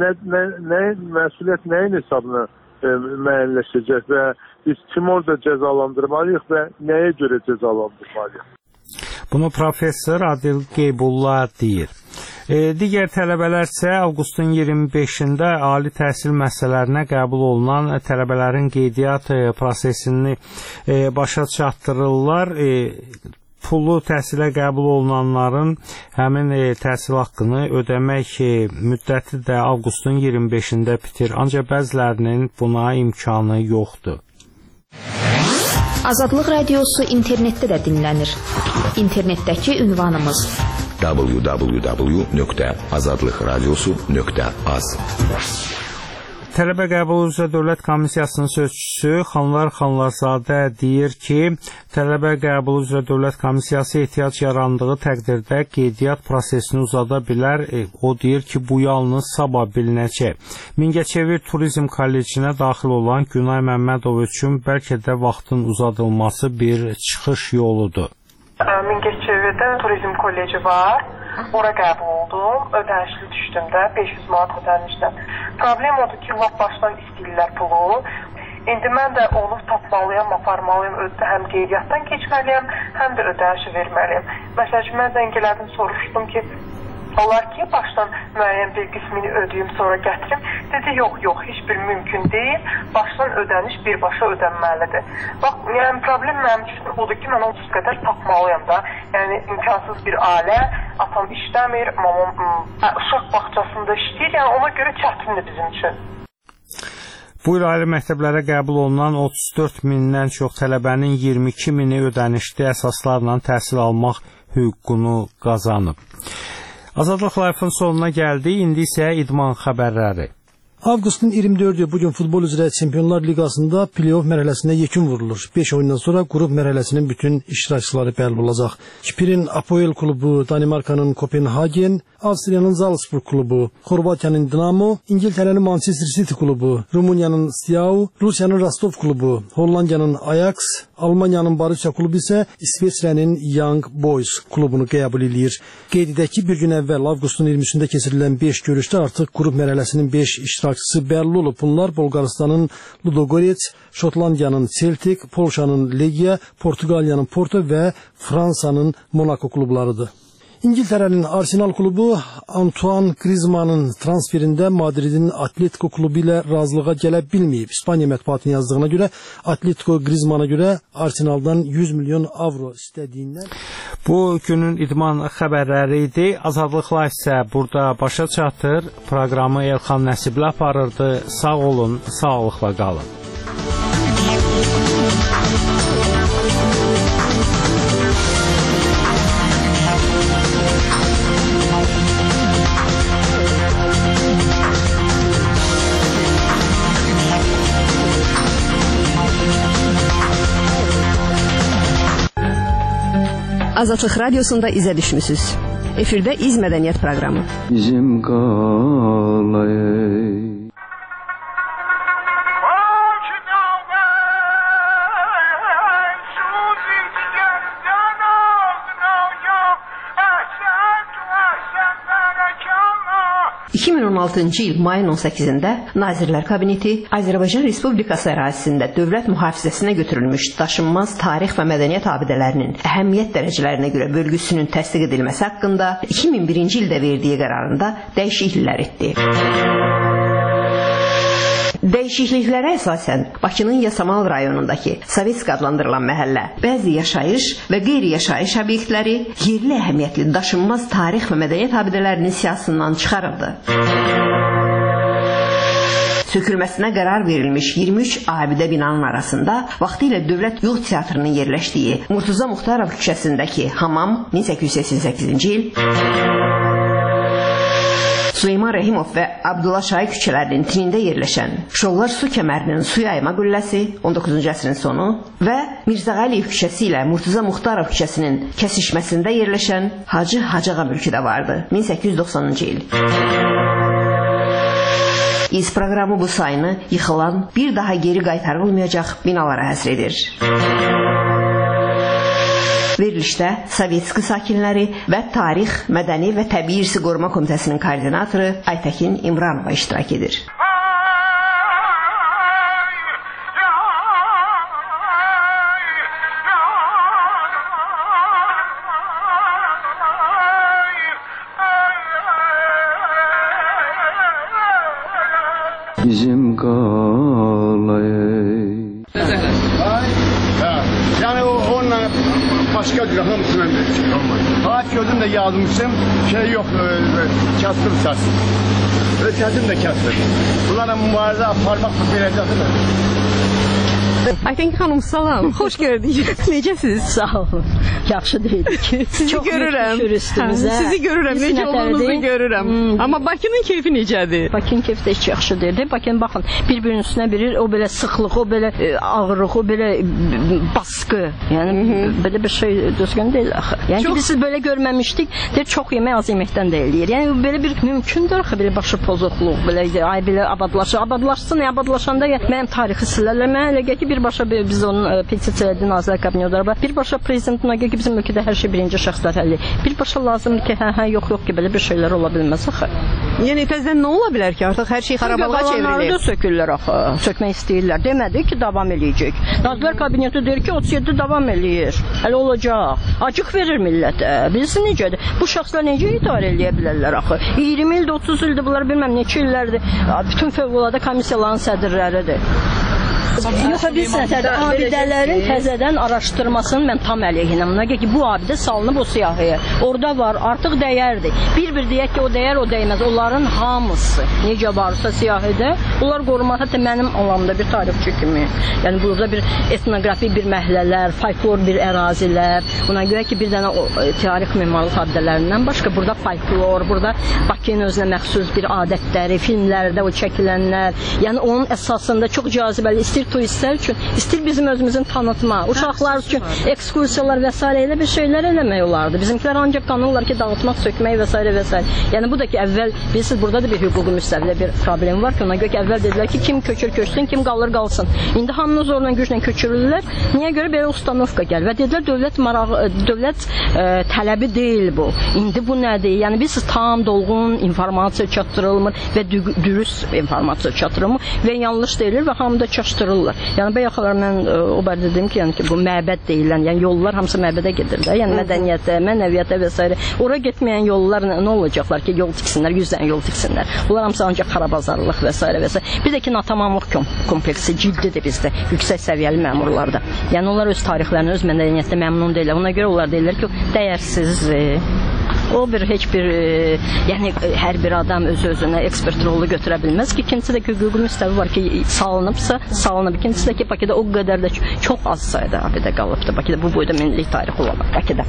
məsuliyyət nəyin hesabına müəyyənləşəcək və biz kim orada cəzalandırmalıyıq və nəyə görə cəzalandırmalıyıq? Bunu professor Adil Qeybulla deyir. Digər tələbələr isə avqustun 25-də ali təhsil müəssisələrinə qəbul olunan tələbələrin qeydiyyat prosesini başa çatdırırlar. Pullu təhsilə qəbul olunanların həmin təhsil haqqını ödəmək müddəti də avqustun 25-də bitir. Ancaq bəzilərinin buna imkanı yoxdur. Azadlıq Radiosu internetdə də dinlənir. İnternetdəki ünvanımız www.azadlıqradiosu.az. Tələbə qəbulu üzrə Dövlət Komissiyasının sözçüsü Xanlar Xanlarzadə deyir ki, tələbə qəbulu üzrə Dövlət Komissiyası ehtiyac yarandığı təqdirdə qeydiyyat prosesini uzada bilər. O deyir ki, bu yalnız sabah bilinəcək. Mingəçevir Turizm Kollecinə daxil olan Günay Məmmədov üçün bəlkə də vaxtın uzadılması bir çıxış yoludur. Mingəçevirdə Turizm Kolleci var. Ora qəbul oldum. Ödənişli düşdüm də. 500 manat ödənmişdim. Problem odur ki, lap başdan istəyirlər pulu. İndi mən də onu tapmalıyam, aparmalıyım. Özdə həm qeydiyyatdan keçməliyəm, həm də ödənişi verməliyim. Məsələn, mən zəng elədim, soruşdum ki, olar ki, başdan müəyyən bir qismini ödəyim, sonra gətirim. Dedi, yox, heç bir mümkün deyil. Başdan ödəniş birbaşa ödənməlidir. Bax, yəni problem mənim üçün budur ki, mən 30 qədər tapmalıyam da. Yəni, imkansız bir ailə, atam işləmir, mamam uşaq bağçasında işləyir. Yəni, ona görə çətindir bizim üçün. Bu il ali məktəblərə qəbul olunan 34 mindən çox tələbənin 22 mini ödənişli əsaslarla təhsil almaq hüququnu qazanıb. Azadlıq Live-ın sonuna gəldi. İndi isə idman xəbərləri. Avqustun 24-ü bugün futbol üzrə Çempionlar Liqasında play-off mərhələsində yekun vurulur. 5 oyundan sonra qrup mərhələsinin bütün iştirakçıları bəlli olacaq. Kipr'in Apoel klubu, Danimarkanın Kopenhagen, Avstriyanın Salzburg klubu, Xorvatiyanın Dinamo, İngiltərənin Manchester City klubu, Rumuniyanın Steaua, Rusiyanın Rostov klubu, Hollandiyanın Ajax, Almaniyanın Borussia klubu isə İsveçrənin Young Boys klubunu qəbul edir. Qeyd edək ki, bir gün əvvəl avqustun 23-də keçirilən 5 görüşdə artıq qrup mərhələsinin 5 iştirakçısı bəlli olub. Bunlar Bolqarıstanın Ludogorets, Şotlandiyanın Celtic, Polşanın Legia, Portuqaliyanın Porto və Fransanın Monaco klublarıdır. İngiltərənin Arsenal klubu Antoine Griezmann'ın transferində Madridin Atletico klubu ilə razılığa gələ bilməyib. İspaniya mətbuatının yazdığına görə Atletico Griezmann'a görə Arsenaldan 100 milyon avro istədiyindən. Bu günün idman xəbərləri idi. Azadlıq Live isə burada başa çatır. Proqramı Elxan Nəsibli aparırdı. Sağ olun, sağlıqla qalın. Azadlıq Radiosunda izə düşmüsünüz. Efirdə İz Mədəniyyət proqramı. Bizim qalayı ...2016-cı il mayın 18-də Nazirlər Kabineti Azərbaycan Respublikası ərazisində dövlət mühafizəsinə götürülmüş daşınmaz tarix və mədəniyyət abidələrinin əhəmiyyət dərəcələrinə görə bölgüsünün təsdiq edilməsi haqqında 2001-ci ildə verdiyi qərarında dəyişikliklər etdi. Dəyişikliklərə əsasən Bakının Yasamal rayonundakı Sovetsk adlandırılan məhəllə, bəzi yaşayış və qeyri-yaşayış obyektləri yerli əhəmiyyətli daşınmaz tarix və mədəniyyət abidələrinin siyahısından çıxarıldı. Sökülməsinə qərar verilmiş 23 abidə binanın arasında vaxtilə Dövlət Yol Teatrının yerləşdiyi Murtuza Muxtarov küçəsindəki Hamam 1888-ci il, Süleyman Rəhimov və Abdullah Şahi küçələrinin tinində yerləşən Şollar su kəmərinin su yayma qülləsi 19-cu əsrin sonu və Mirzə Əliyev küçəsi ilə Murtuza Muxtarov küçəsinin kəsişməsində yerləşən Hacı Hacıağa mülkü də vardı 1890-cı il. İz proqramı bu sayını yıxılan, bir daha geri qaytarılmayacaq binalara həsr edir. Verilişdə Sovetski sakinləri və Tarix, Mədəni və Təbii İrsi Qoruma Komitəsinin koordinatoru Aytəkin İmranova iştirak edir. Bizim qalayı Yani onunla başka bir hamısına ağaç gözüm de yazmışım, şey yok, kastım sarsın. Ötedim de kastım. Bunlara mübarizə aparmaq verəcəkdir. Aytən xanım, salam, xoş gördük. Necəsiz? Sağ olun. Yaxşı deyilik. Sizi görürəm. Sizi görürəm, necə olduğunuzu görürəm. Amma Bakının keyfi necədir? Bakının keyfi də heç yaxşı deyil. Bakının baxın, bir-birinin üstünə birir, o belə sıxlıq, o belə ağırlıq, o belə baskı. Yəni belə bir şey düzgün deyil axı. Yəni biz belə görməmişdik. Deyir çox yemək az yeməkdən də eləyir. Yəni belə bir mümkündür axı, belə başı pozuqluq, belə ay belə abadlaşsın, abadlaşanda mənim tarixi silərlər. Mənə elə gəlir ki, birbaşa biz onun petisiya etdi Nazirlər Kabineti, birbaşa prezidentin ki, bizim ölkədə hər şey birinci şəxslər həlli. Birbaşa lazımdır ki, yox ki, belə bir şeylər ola bilməz axı. Yəni təzədən nə ola bilər ki, artıq hər şey xarabalığa çevrilir? Qalanları da sökürlər axı, sökmək istəyirlər. Demədi ki, davam eləyəcək. Nazirlər Kabineti deyir ki, 37 davam eləyir. Hələ olacaq. Acıq verir millətə. Bilsin necədir? Bu şəxslər necə idarə eləyə bilərlər axı? 20 ildir, 30 ildir, bunlar bilməm neçə illərdir. Bütün fövqəladə komissiyaların sədrləridir. Yox, biz abidələrin təzədən araşdırmasını mən tam əleyhinəm. Ona görə ki, bu abidə salınıb o siyahıya. Orada var, artıq dəyərdir. Bir deyək ki, o dəyər, o dəyməz. Onların hamısı necə varsa siyahıda, onlar qorunmalı. Hətta mənim alanımda bir tarixçi kimi. Yəni burada bir etnoqrafik bir məhəllələr, folklor bir ərazilər. Ona görə ki, bir dənə tarix memarlıq abidələrindən başqa burada folklor, burada Bakının özünə məxsus bir adətləri, filmlərdə o çəkilənlər. Yəni onun əsasında çox cazibəli istir turistlər üçün, istir bizim özümüzün tanıtma, uşaqlar üçün ekskursiyalar və s. elə bir şeylər eləmək olardı. Bizimkilər ancaq tanırlar ki, dağıtmaq, sökmək və s. və s. Yəni bu da ki, əvvəl, bilirsiniz, burada da bir hüquqi müstəvidə bir problem var ki, ona görə ki, əvvəl dedilər ki, kim köçsün, kim qalır qalsın. İndi hamını zorla güclə köçürürlər. Niyə görə belə ustanovka gəlir? Və dedilər, dövlət tələbi deyil bu. İndi bu nədir? Yəni biz tam dolğun informasiya çatdırılmır və dürüst informasiya çatdırılmır və yanlış deyilir və hamıda çaşdırılır. Yəni bayaqlar mən o barədə dedim ki, yəni ki bu məbəd deyilən, yəni yollar hamısı məbədə gedirlər. Yəni mədəniyyətə, mənəviyyətə və s. Ora getməyən yollar nə olacaqlar ki, yol tiksinlər, 100 dənə yol tiksinlər. Bunlar hamısı ancaq xarabazarlıq və s. və s. Bir də ki, natamamlıq kompleksi ciddidir bizdə, yüksək səviyyəli məmurlarda. Yəni onlar öz tarixlərini, öz mədəniyyətlə məmnun deyirlər. Ona görə onlar deyirlər ki, dəyərsizdir. O heç bir, yəni hər bir adam öz-özünə ekspert rolu götürə bilməz ki, ikincisi də ki, hüquqi müstəvi var ki, salınıbsa, salınıb. İkincisi də ki, Bakıda o qədər də çox az sayda abidə qalıbdır. Bakıda bu boyda milli tarix olar Bakıda.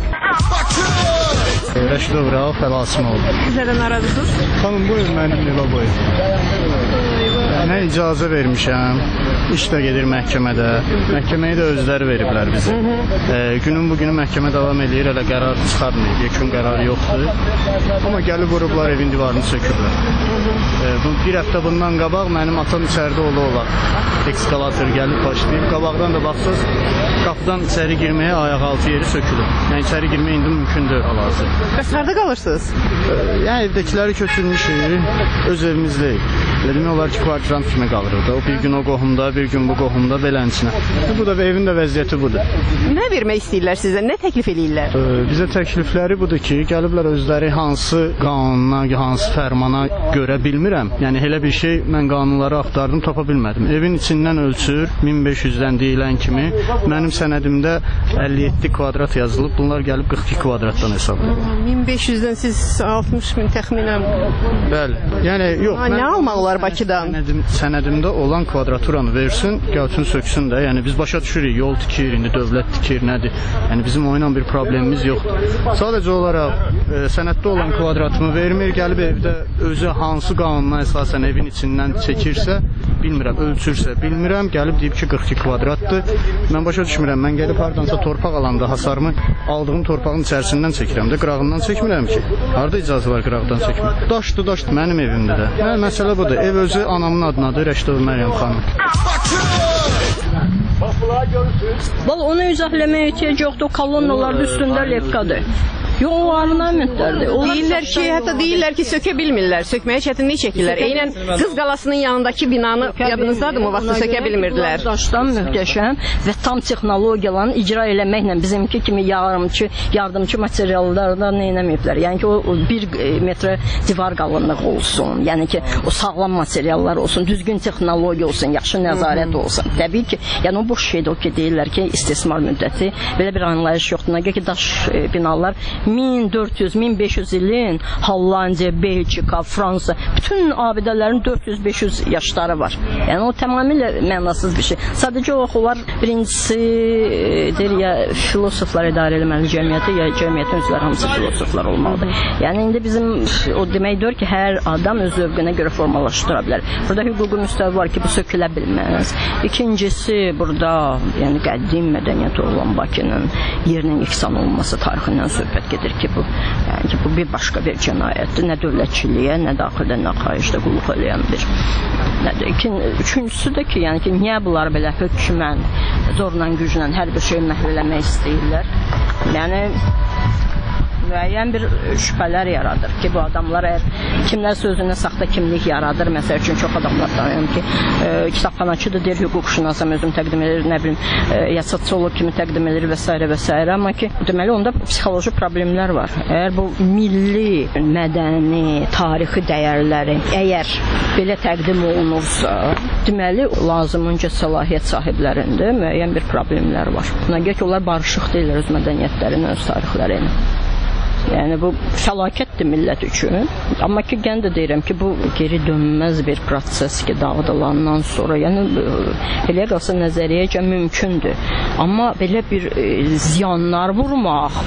Rəşidov Rauf Əlasimov. Sizlərdən aradısınız? Xanım, buyurun mənim nüvə boyu. Mən icazə vermişəm. İş də gedir məhkəmədə. Məhkəməyə də özləri veriblər bizi. Günün bugünü məhkəmə davam edir, hələ qərar çıxarmır. Yekun qərar yoxdur. Amma gəlib vurublar, evin divarını söküblər. Bir həftə bundan qabaq mənim atam içəridə ola. Ekskalator gəlib başlayıb. Qabaqdan da baxsaz, qapıdan içəri girməyə ayaq altı yeri sökülür. Yəni içəri girmək indi mümkün deyil hal-hazır. Bəs harda qalırsınız? Yəni evdəkiləri köçürmüşük, öz evimizdəyik. Demək olar ki, kvartirant kimi qalırıq da. O bir gün o qohumda, bir gün bu qohumda belənçinə. Bu da evin də vəziyyəti budur. Nə vermək istəyirlər sizə? Nə təklif eləyirlər? Bizə təklifləri budur ki, gəliblər özləri hansı qanuna, hansı fərmana görə bilmirəm. Yəni elə bir şey mən qanunları axtardım, tapa bilmədim. Evin içindən ölçür, 1500-dən deyilən kimi. Mənim sənədimdə 57 kvadrat yazılıb, bunlar gəlib 42 kvadratdan hesablayıb. 1500-dən siz 60.000 təxminən. Bəli. Yəni yox. Nə almaq olar Bakıdan? Sənədimdə olan kvadraturanı versin, gəlsin söksün də. Yəni biz başa düşürük, yol tikir, indi dövlət tikir, nədir? Yəni bizim o ilə bir problemimiz yoxdur. Sadəcə olaraq sənəddə olan kvadratımı vermir, gəlib evdə özü hansı qanuna əsasən evin içindən çəkirsə, bilmirəm, ölçürsə, bilmirəm, gəlib deyib ki 42 kvadratdır. Mən başa düşmürəm, mən gəlib hardansa torpaq alanda hasarımı aldığım torpağın içərisindən çəkirəm də, qırağından çəkmirəm ki. Harda icazə var qırağdan çəkmək? Daşdır, mənim evimdə də. Məsələ budur, ev özü anamın adınadır, Rəşidov Məryəm xanım. Vallahi onu izahləməyə ehtiyac yoxdur, kolonnalarda üstündə lepkadır. Yollarına müddətdir. Deyirlər ki, hətta deyirlər ki, sökə bilmirlər, sökməyə çətinlik çəkirlər. Eynən Qız Qalasının yanındakı binanı yadınızdadır mı? Vaxtı sökə bilmirdilər. Daşdan möhtəşəm və tam texnologiyalarını icra eləməklə bizimki kimi yardımçı materiallardan nə eləməyiblər. Yəni ki, o 1 metrə divar qalınlığı olsun. Yəni ki, o sağlam materiallar olsun, düzgün texnologiya olsun, yaxşı nəzarət olsun. Təbii ki, yəni o boş şeydir o ki, deyirlər ki, istismar müddəti. Belə bir anlayış yoxdur. Nəgər ki, daş binalar 1400-1500 ilin Hollandiya, Belçika, Fransa, bütün abidələrin 400-500 yaşları var. Yəni o tamamilə mənasız bir şey. Sadəcə onlar birincisi deyir ya filosoflar idarə etməli cəmiyyəti, ya cəmiyyətin üzvləri hamısı filosoflar olmalıdır. Yəni indi bizim o deməkdir ki, hər adam öz zövqünə görə formalaşdıra bilər. Burada hüquqi müstəvi var ki, bu sökülə bilməz. İkincisi burada yəni qədim mədəniyyəti olan Bakının yerinin yeksan olması tarixindən söhbət gedir ki, bu bir başqa bir cinayətdir. Nə dövlətçiliyə, nə daxildə, nə xaricdə qulluq eləyən bir nədir. Üçüncüsü də ki, yəni ki, niyə bunlar belə hökmən, zorla, güclə hər bir şey məhv eləmək istəyirlər? Yəni müəyyən bir şübhələr yaradır ki, bu adamlar kimlər sözünə saxta kimlik yaradır. Məsəl üçün çox adamlar tanıyım ki, kitabxanaçıdır, deyir, hüquqşünasam özüm təqdim edir, nə bilim, ya sosiolog kimi təqdim edir və s. və s. Amma ki, deməli, onda psixoloji problemlər var. Əgər bu milli, mədəni, tarixi dəyərləri əgər belə təqdim olunursa, deməli, lazımınca səlahiyyət sahiblərində müəyyən bir problemlər var. Buna görə ki, onlar barışıq deyirlər öz mədəniyyətlərinin, öz tarixlərinin. Yəni bu fəlakətdir millət üçün. Amma ki, gən də deyirəm ki, bu geri dönməz bir proses ki, dağıdılandan sonra, yəni elə qalsa nəzəriyyəcə mümkündür. Amma belə bir ziyanlar vurmaq,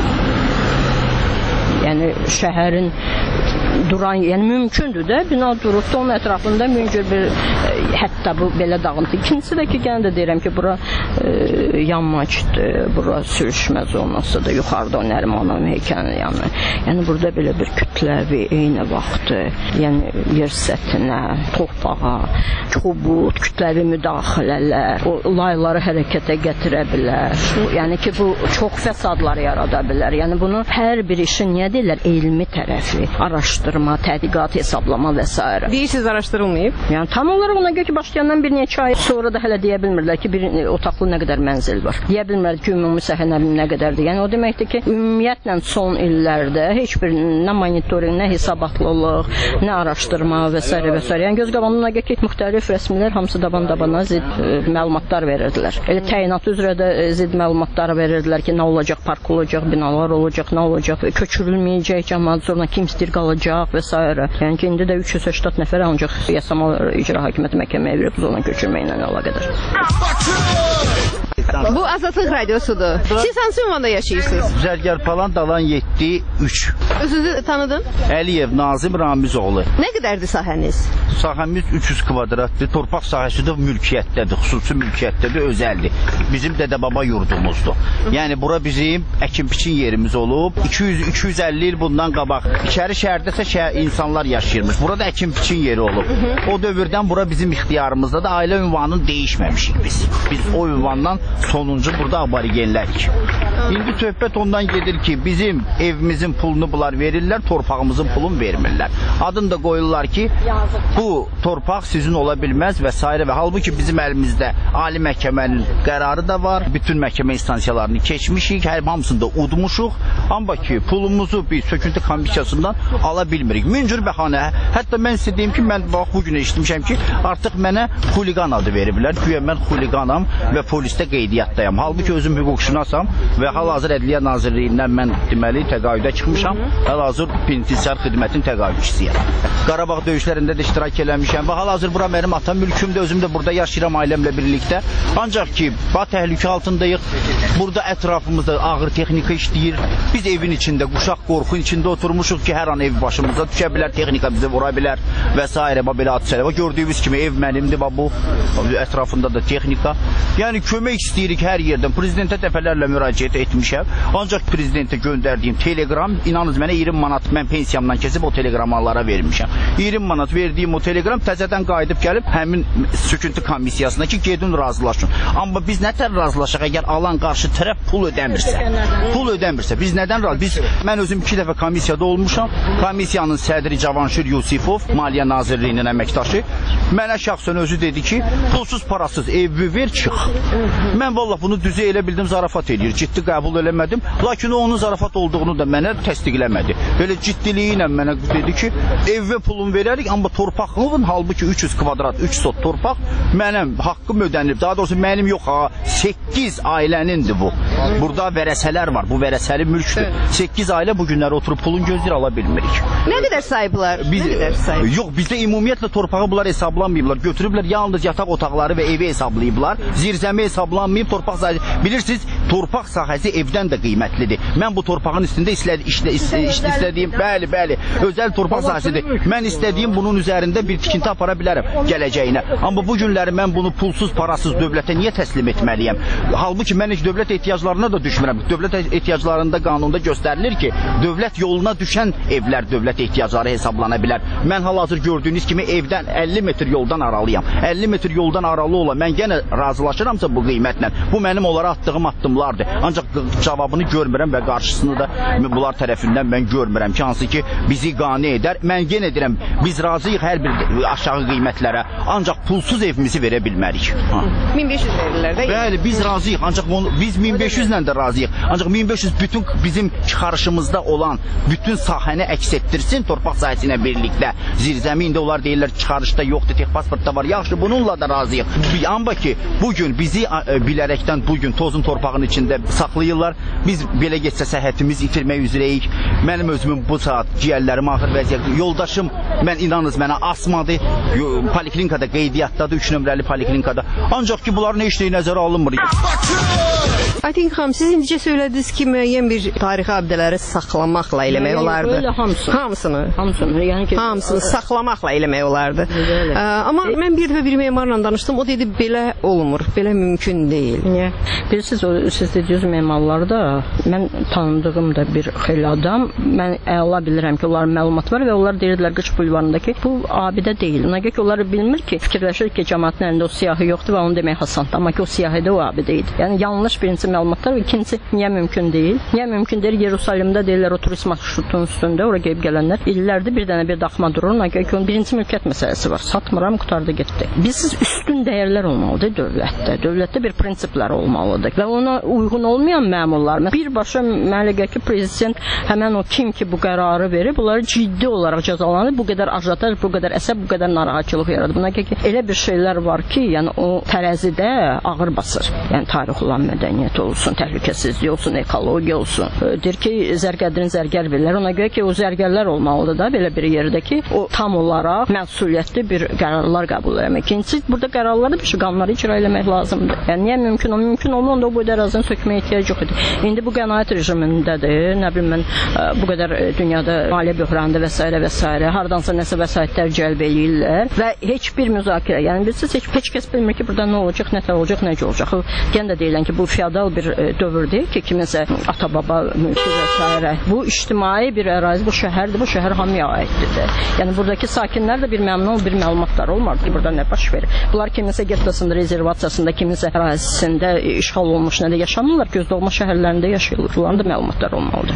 yəni şəhərin duran, yəni mümkündür də, bina durub da onun ətrafında müncür bir, hətta bu belə dağıntı. İkincisi də ki, gən də deyirəm ki, bura yanmaçdır, bura sürüşmə zonasıdır, yuxarıda o Nərimanov heykəlinin yanı. Yəni burada belə bir kütləvi, eyni vaxtı, yəni yer səthinə, torpağa, kobud, kütləvi müdaxilələr, o layları hərəkətə gətirə bilər. Yəni ki, bu çox fəsadlar yarada bilər. Yəni bunu hər bir işin, niyə deyirlər, elmi tərəfi, araşdırma, tədqiqat, hesablama və s. Deyirsiniz, araşdırılmayıb? Yəni tam olaraq ona görə ki, başlayandan bir neçə ay sonra da hələ deyə bilmirlər ki, bir otaqlı nə qədər mənzil var. Deyə bilmirlər ki, ümumi səhə nə qədərdir. Yəni o deməkdir ki, ümumiyyətlə son illərdə heç bir nə monitorinq, nə hesabatlılıq, nə araşdırma və s. və s. Yəni göz qabağına görə ki, müxtəlif rəsmilər hamısı daban-dabana zid məlumatlar verirdilər. Elə təyinat üzrə də zid məlumatlar verirdilər ki, nə olacaq, park olacaq, binalar olacaq, nə olacaq, köçürülməyəcək, cəmaət sonra kim istəyir qalacaq və s. Yəni ki, indi də 380 nəfər ancaq yasama icra hakimiyyəti məhkəməyə verib zona köçürməklə əlaqədar. Azadlıqdan. Bu Azadlıq radiosudur. Siz hansı ünvanda yaşayırsınız? Zərgər Palan Dalan 7-3. Özünüzü tanıdın? Əliyev Nazim Ramizoğlu. Nə qədərdir sahəniz? Sahəmiz 300 kvadratdır. Torpaq sahəsi də mülkiyyətdədir, xüsusi mülkiyyətdədir, özəldir. Bizim dədə-baba yurdumuzdur. Yəni bura bizim əkin-biçin yerimiz olub. 200-250 il bundan qabaq İçəri şəhərdəsə insanlar yaşayırmış. Burada əkin-biçin yeri olub. O dövrdən bura bizim ixtiyarımızdadır. Ailə ünvanını dəyişməmişik biz. Biz o ünvandan sonuncu burada aborigenlərik. İndi söhbət ondan gedir ki, bizim evimizin pulunu bunlar verirlər, torpağımızın pulunu vermirlər. Adını da qoyurlar ki, bu torpaq sizin ola bilməz və s. və halbuki bizim əlimizdə Ali Məhkəmənin qərarı da var. Bütün məhkəmə instansiyalarını keçmişik, hər hamısını da udmuşuq. Amma ki, pulumuzu bir söküntü komissiyasından ala bilmirik. Müncür bəhanə. Hətta mən sizə deyim ki, mən bax bugün eşitmişəm ki, artıq mənə xuliqan adı veriblər. Güya mən xuliqanam və polisdə qeydiyyatdayam. Halbuki özüm hüquqşünasam və hal-hazır Ədliyyə Nazirliyindən mən deməli təqaüdə çıxmışam. Hal-hazır penitensiar xidmətin təqaüdçüsüyəm. Qarabağ döyüşlərində də iştirak eləmişəm və hal-hazır bura mənim atam mülkümdə, özüm də burada yaşayıram ailəmlə birlikdə. Ancaq ki, təhlükə altındayıq. Burada ətrafımızda ağır texnika işləyir. Biz evin içində, quşaq qorxun içində oturmuşuq ki, hər an ev başımıza düşə bilər, texnika bizi vura bilər və s. belə hadisələr. Gördüyünüz kimi ev mənimdir, bu ətrafında da texnika. Yəni kömək istəyirik hər yerdən. Prezidentə dəfələrlə müraciət etmişəm. Ancaq prezidentə göndərdiyim telegram, inanınız mənə 20 manat mən pensiyamdan kesib o teleqramlara vermişəm. 20 manat verdiyim o telegram təzədən qayıdıb gəlib həmin söküntü komissiyasına ki, gedin razılaşın. Amma biz nətər razılaşaq əgər alan qarşı tərəf pul ödəmirsə? Pul ödəmirsə biz nədən razı? Mən özüm 2 dəfə komissiyada olmuşam. Komissiyanın sədri Cavanşir Yusifov, Maliyyə Nazirliyinin əməkdaşı, mənə şəxsən özü dedi ki, pulsuz parasız evi ver, çıx. Mən vallah bunu düzə elə bildim, zarafat eləyir. Ciddi qəbul eləmədim. Lakin o onun zarafat olduğunu da mənə təsdiqləmədi. Belə ciddiliyi ilə mənə dedi ki, evə pulun verərik, amma torpağın halbuki 300 kvadrat, 3 sot torpaq mənim haqqım ödənilib. Daha doğrusu mənim yox, 8 ailənindir bu. Burada vərəsələr var. Bu vərəsəli mülkdür. 8 ailə bu günləri oturub pulun gözləri ala bilmirik. Nə qədər sahiblər? Yox, bizdə ümumiyyətlə torpağı bunlar hesablanmayıblar. Götürüblər yalnız yataq otaqları və evi hesablayıblar. Zirzəmi hesablanmayıb, torpaq sahəsi. Bilirsiniz, torpaq sahəsi evdən də qiymətlidir. Mən bu torpağın üstündə istədiyim, bəli, özəl torpaq sahəsidir. Mən istədiyim bunun üzərində bir tikinti apara bilərəm gələcəyinə. Amma bu günləri mən bunu pulsuz, parasız dövlətə niyə təslim etməliyəm? Halbuki mən heç dövlət ehtiyaclarına da düşmürəm. Dövlət ehtiyaclarında qanunda göstərilir ki, dövlət yoluna düşən evlər dövlət ehtiyacları hesablana bilər. Mən hal-hazır gördüyünüz kimi evdən 50 metr yoldan aralıyam. 50 metr yoldan aralı ola mən yenə razılaşıramsa bu qiymətlə, bu mənim onlara atdığım addımlardır. Ancaq cavabını görmürəm və qarşısını da bunlar tərəfindən mən görmürəm ki, hansı ki bizi qane edər. Mən yenə deyirəm, biz razıyıq hər bir aşağı qiymətlərə, ancaq pulsuz evimizi verə bilmərik. 1500 verirlər də. Bəli, biz razıyıq, ancaq biz 1500 ilə də razıyıq. Ancaq 1500 bütün bizim çıxarışımızda olan bütün sahəni əks etdirsin torpaq sahəsi ilə birlikdə. Zirzəmində onlar deyirlər çıxarışda yoxdur, tek pasportda var. Yaxşı, bununla da razıyıq. Amma ki, bugün bizi bilərəkdən bugün tozun torpağın içində saxlayırlar. Biz belə getsə səhhətimiz itirmək üzrəyik. Mənim özümün bu saat ciyərlərim axır vəziyyətdə. Yoldaşım, mən inanınız mənə asmadı. Poliklinikada qeydiyyatdadır, 3 nömrəli poliklinikada. Ancaq ki, bunların heç nəyi nəzərə alınmır. Aytin xanım, siz indicə söylədiniz ki, müəyyən bir tarixi abidələri saxlamaqla eləmək olardı. Öyle hamısını. Hamısını saxlamaqla eləmək olardı. Amma mən bir dəfə bir memarla danışdım, o dedi belə olmur, belə mümkün deyil. Niyə? Bilirsiniz, siz dediniz memarlarda, mən tanıdığım da bir xeyli adam, mən əla bilirəm ki, onların məlumat var və onlar deyirdilər Qıç bulvarındakı bu abidə deyil. Ona görə ki, onlar bilmir ki, fikirləşir ki, cəmaətin əlində o siyahı yoxdur və onu demək asandır. Amma ki, o siyahıda o abidə idi. Yəni yanlış birinci məlumatlar və ikincisi niyə mümkün deyil? Niyə mümkün deyil? Yeruşalimdə deyirlər o turist marşrutunun üstündə, ora gəlib gələnlər illərdir bir dənə bir daxma durur. Ona görə ki, onun birinci mülkiyyət məsələsi var. Satmıram, qurtardı getdi. Biz üstün dəyərlər olmalıdır dövlətdə. Dövlətdə bir prinsiplər olmalıdır və ona uyğun olmayan məmurlar, birbaşa mənə gəlir ki, prezident həmən o kim ki bu qərarı verib, bunları ciddi olaraq cəzalanır. Bu qədər ajotaj, bu qədər əsəb, bu qədər narahatçılıq yaradır. Buna gəlir ki, elə bir şeylər var ki, yəni o tərəzidə ağır basır. Yəni tarix olan mədəniyyət olsun, təhlükəsizlik olsun, ekologiya olsun. Deyir ki, zərgərdirin zərgər verirlər. Ona görə ki, o zərgərlər olmalıdır da belə bir yerdə ki, o tam olaraq məsuliyyətli bir qərarlar qəbul etmək. İkincisi, burada qərarları bir qanunları icra etmək lazımdır. Yəni niyə mümkün? O mümkün olmanda o boyda ərazini sökməyə ehtiyac yox idi. İndi bu qənaət rejimindədir. Nə bilim mən bu qədər dünyada maliyyə böhranında və s. hardansa nəsə vəsaitlər cəlb eləyirlər və heç bir müzakirə, yəni bilsiz heç kəs bilmir ki, burada nə olacaq, nə olacaq, necə olacaq. Yenə də deyilən ki, bu feodal bir dövr deyil ki, kiminsə ata-baba mülkü və s. Bu ictimai bir ərazi, bu şəhərdir, bu şəhər hamıya aiddir. Yəni buradakı sakinlər də bir məmnun, bir məlumatları olmadı ki, burada nə baş verir. Bunlar kiminsə getdasında, rezervasiyasında, kiminsə ərazisində işğal olmuş, nə də yaşamırlar, gözdolma şəhərlərində yaşayırlar. Bunların da məlumatları olmalıdır.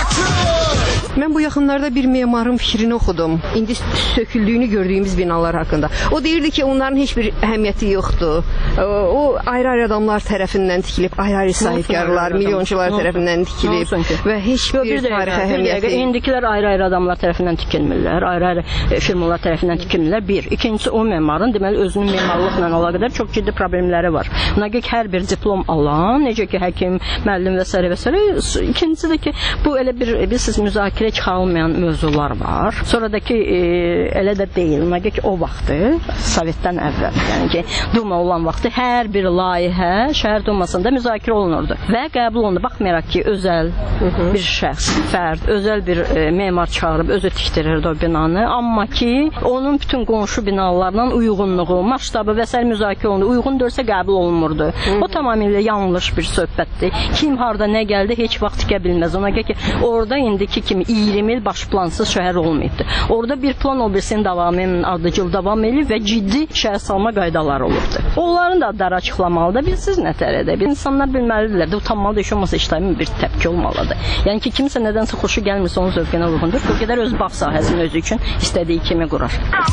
Mən bu yaxınlarda bir memarın fikrini oxudum. İndi söküldüyünü gördüyümüz binalar haqqında. O deyirdi ki, onların heç bir əhəmiyyəti yoxdur. O ayrı-ayrı adamlar tərəfindən tikilib, ayrı-ayrı sahibkarlar, milyonçular tərəfindən tikilib və heç bir tarixi əhəmiyyəti. İndikilər ayrı-ayrı adamlar tərəfindən tikilmirlər, ayrı-ayrı firmalar tərəfindən tikilmirlər. Bir. İkincisi, o memarın deməli özünün memarlıqla əlaqədar çox ciddi problemləri var. Buna görə ki, hər bir diplom alan, necə ki, həkim, müəllim və s. İkincisi də ki, bu elə bir bilirsiniz müzakirə çıxarılmayan mövzular var. Sonra da ki, elə də deyil. Buna görə ki, o vaxtı Sovetdən əvvəl, yəni ki, Duma olan vaxtı hər bir layihə şəhər Dumasında müzakirə olunurdu və qəbul olundu. Baxmayaraq ki, özəl bir şəxs, fərd, özəl bir memar çağırıb özü tikdirirdi o binanı, amma ki, onun bütün qonşu binalarla uyğunluğu, masştabı və s. müzakirə olundu. Uyğun dörsə qəbul olunmurdu. O tamamilə yanlış bir söhbətdir. Kim harda nə gəldi, heç vaxt tikə bilməz. Ona görə ki, orada indiki kimi 20 il baş plansız şəhər olmayıbdır. Orada bir plan o birisinin davamı, ardıcıl davam eləyib və ciddi şəhər salma qaydaları olubdur. Onların da adları açıqlamalıdır. Bilsiz nətər edə? İnsanlar bilməlidirlər. Utanmalıdır, heç olmasa ictimai bir təpki olmalıdır. Yəni ki, kimsə nədənsə xoşu gəlmirsə onun zövqünə uyğundur. O qədər öz bağ sahəsini özü üçün istədiyi kimi qurar.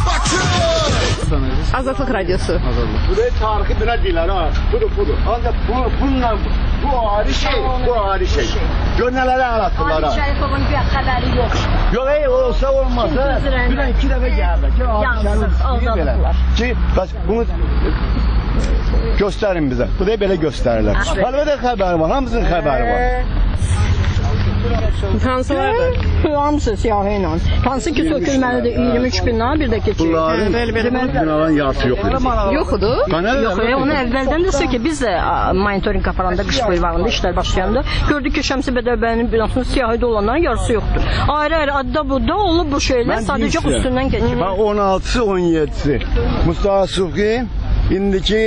Azadlıq Radiosu. Buraya tarixi bina deyirlər ha. Budur. Ancaq bununla bu ayrı şey. Gör nələrə anlatırlar ha. Şərifovun xəbəri yox. Yox, olsa olmasa bir iki dəfə gəldi. Yansız, aldadılar. Ki, bunu göstərin bizə. Bu da belə göstərirlər. Əlbəttə xəbəri var, hamısının xəbəri var. Hansılardır? Hamısı siyahı ilə. Hansı ki sökülməlidir 23 bina, bir də keçir. Bunların binaların yarısı yox idi. Yoxdur? Yox, onu əvvəldən də sökü. Biz də monitoring aparanda qış bulvarında işlər başlayanda gördük ki, Şəmsi Bədəbənin binasının siyahıda olanların yarısı yoxdur. Ayrı-ayrı adda-budda olub bu şeylər sadəcə üstündən keçir. 16-sı, 17-si Mustafa Sufqi, indiki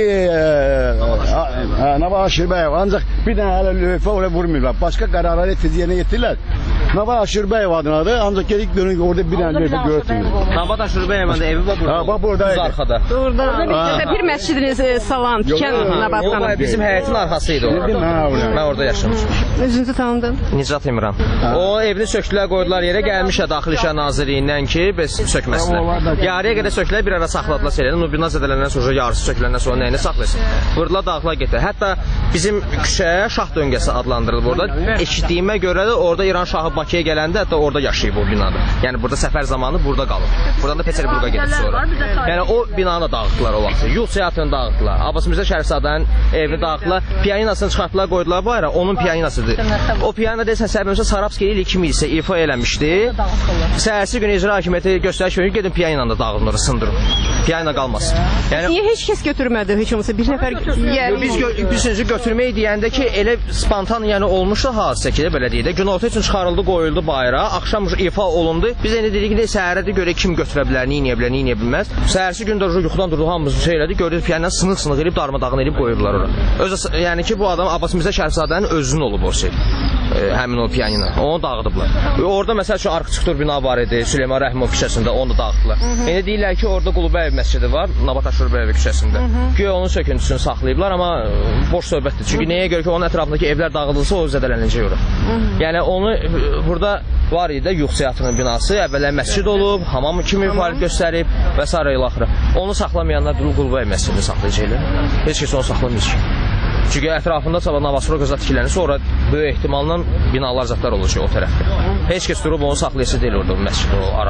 Nava Aşırbəyev, ancaq bir dənə hələ lövhə oraya vurmuyorlar. Başqa qərarları yerinə yetirlər. Nava Aşırbəyev adınadır, ancaq gedik görün orada bir dənə lövhə görürsünüz. Nava Aşırbəyev evi var burada. Bax buradaydı. Arkada. Orada bir məscidiniz salan, tikən Nabatxanı. Bizim həyətin arxası idi orada. Mən orada yaşamışım. Özünüzü tanıdın? Nicat İmran. O evini söktülər, qoydular yerə, gəlmişə Daxili İşlər Nazirliyindən ki, biz sökməsinlər. Yarıya qədər söktülər, bir ara saxladılar seriyanı. O bina zədələndən sonra yarısı söküləndən sonra nəyini saxlasın? Vurdular, daxila getdi. Hətta bizim küçəyə Şah döngəsi adlandırılıb orada. Eşitdiyimə görə də orada İran şahı Bakıya gələndə hətta orada yaşayıb o binada. Yəni burada səfər zamanı burada qalıb. Buradan da Peterburqa gedib sonra. Yəni o binanı da dağıtdılar o vaxt. Yul teatrını dağıtdılar. Abbas Mirzə Şərifzadənin evini dağıtdılar. Piyaninasını çıxartdılar, qoydular bu ara. Onun piyaninasıdır. O piyanino deyəsən səbəbimizə Sarabski il 2000 isə ifa eləmişdi. Səhərsi günü icra hakimiyyəti göstəriş verir, gedin piyaninanı da dağıdın, sındırın. Piyanino qalmasın. Yəni niyə heç kəs götürmədi? Heç olmasa bir nəfər biz götürmək deyəndə ki, elə spontan yəni olmuşdu hadisə ki, belə deyək də, günorta üçün çıxarıldı, qoyuldu bayıra, axşam ifa olundu. Biz indi dedik ki, səhərədə görə kim götürə bilər, neyə bilər, neyə bilməz. Səhərsi gün də yuxudan durdu, hamımız şey elədik, gördük piyanino sınıq-sınıq elib, darmadağın elib qoyurdular ora. Yəni ki, bu adam Abbas Mirzə Şərifzadənin özünün olub o şey. Həmin o piyanino. Onu dağıdıblar. Orada məsəl üçün arxitektur bina var idi, Süleyman Rəhimov küçəsində, onu da dağıtdılar. İndi deyirlər ki, orada Qulubəyev məscidi var, Nabat Aşurbəyev küçəsində. Güya onun söküntüsünü saxlayıblar, amma boş söhbətdir. Çünki nəyə görə ki, onun ətrafındakı evlər dağıdılsa, o zədələnəcək ora. Yəni onu burada var idi də Yux teatrının binası, əvvəllər məscid olub, hamam kimi fəaliyyət göstərib və s. ilə axırı. Onu saxlamayanlar Qulubəyev məscidini saxlayacaqlar. Heç kəs onu saxlamayacaq. Çünki ətrafında sabah Navasroqoza tikiləni sonra böyük ehtimalla binalar zətlər olacaq o tərəfdə. Heç kəs durub onu saxlayıcı deyil orada məscid, o aralı.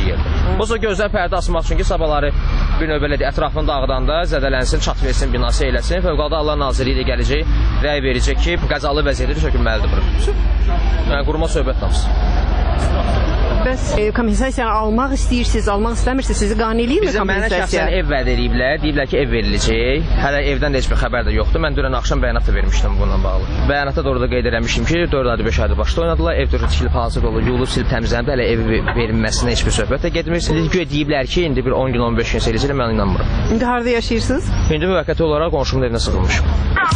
yerdir. O da gözdən pərdə asmaq üçün ki, sabahları bir növ belə ətrafını dağıdanda zədələnsin, çat versin, binası eyləsin. Fövqəladə Allah Nazirliyi də gələcək, rəy verəcək ki, qəzalı vəziyyətdə sökülməlidir bura. Yəni quruma söhbət tapsın. Bəs kompensasiyanı almaq istəyirsiniz, almaq istəmirsiniz, sizi qane eləyirmi kompensasiya? Mənə şəxsən ev vəd ediblər, deyiblər ki, ev veriləcək. Hələ evdən də heç bir xəbər də yoxdur. Mən dünən axşam bəyanat da vermişdim bununla bağlı. Bəyanatda da orada qeyd eləmişdim ki, 4 aydır, 5 aydır başda oynadılar, ev tikilib hazır olub, yuyulub, silib təmizlənib, hələ ev verilməsinə heç bir söhbət də getmir. Güya deyiblər ki, indi bir 10 gün, 15 gün eləyəcək, mən inanmıram. İndi harada yaşayırsınız? İndi müvəqqəti olaraq qonşumun evinə sığınmışam.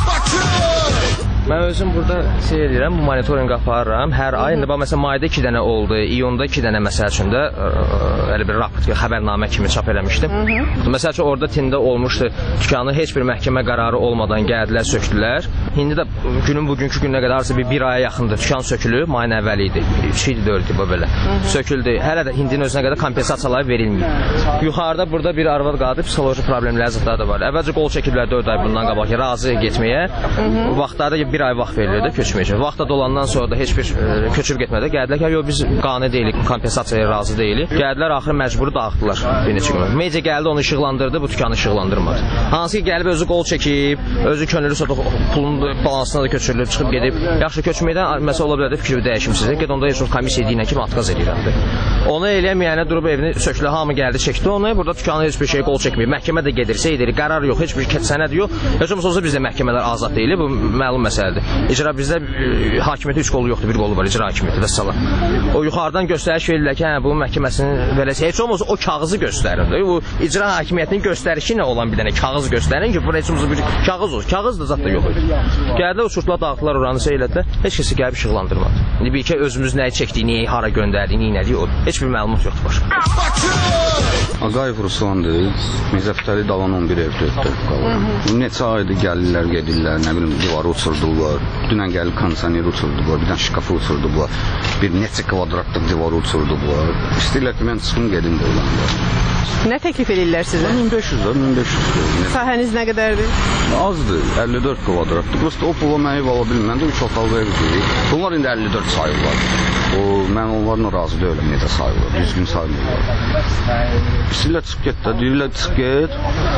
Mən özüm burada edirəm, bu monitorinq aparıram. Hər ay, indi məsələn, mayda 2 dənə oldu, iyunda 2 dənə məsəl üçün də elə bir raport, xəbərnamə kimi çap eləmişdim. Məsəl üçün, orada tində olmuşdu, dükanı heç bir məhkəmə qərarı olmadan gəldilər, söktülər. İndi də günün bugünkü gününə qədər arası bir aya yaxındır, dükan sökülüb, mayın əvvəli idi, 2 idi, 4 idi, bu belə. Söküldü, hələ də hindinin özünə qədər kompensasiyalar verilməyib. Yuxarıda burada bir arvad qaldı, psixoloji problemlər, zətlər də var. Əvvəlcə qol çəkiblər 4 ay bundan qabaq, razı getməyə. Vaxtlarda bir ay vaxt verilir də köçməyəcək. Vaxtda dolandan sonra da heç bir köçüb getmədi. Gəldilər ki, yox biz qane deyilik, kompensasiyaya razı deyilik. Gəldilər, axırı məcburi dağıtdılar bir neçə gün. Media gəldi, onu işıqlandırdı, bu dükanı işıqlandırmadı. Hansı ki, gəlib özü qol çəkib, özü könüllü sonra pulun balansına da köçürülür, çıxıb gedib. Yaxşı köçməkdən məsələ ola bilər də fikrimi dəyişimsizdir. Ged onda heç komissiya deyilən kimi atqaz edirəmdir. Onu eləməyənə durub evini sökülə, hamı gəldi, çəkdi onu. Burada dükanı heç bir şey qol çəkmir. Məhkəmə də gedirsə edir, qərar yox, heç bir sənəd yox. Heç olmasa bizdə məhkəmələr azad deyil, bu məlum məsələdir. İcra bizdə hakimiyyəti 3 qolu yoxdur, bir qolu var, icra hakimiyyəti və salam. O yuxarıdan göstəriş verirlər ki, hə, bu məhkəməsinin verəcək. Heç olmasa o kağızı göstərir. Bu icra hakimiyyətinin göstərişi ilə olan bir dənə kağız göstərin ki, bu heç olmasa bir kağız olur. Kağız da zət də yox idi. Gəldilər, uçurtlar, dağıtdılar oranı elədilər. Heç kəsi gəlib işıqlandırmadı. İndi bir ki, özümüz nəyi çəkdiyini, hara göndərdiyini, nədir, heç bir məlumat yoxdur başqa. Ağayev Ruslandır, Mirzəfətəli Davan 11 evdə qalır. Neçə aydır gəlirlər, gedirlər, nə bilim, divarı uçurdular. Dünən gəlib kondisioner uçurdular, bir dənə şkafı uçurdular, bir neçə kvadratlıq divarı uçurdular. İstəyirlər ki, mən çıxım gedim deyirlər. Nə təklif edirlər sizə? 1500 də, 1500. Sahəniz nə qədərdir? Azdır, 54 kvadratdır. Prosta o pula mən ev ala bilməm də 3 otaqlı evdir. Bunlar indi 54 sayırlar. Mən onlarla razı deyiləm, necə sayırlar, düzgün saymırlar. İstəyirlər çıx get də, deyirlər çıx get,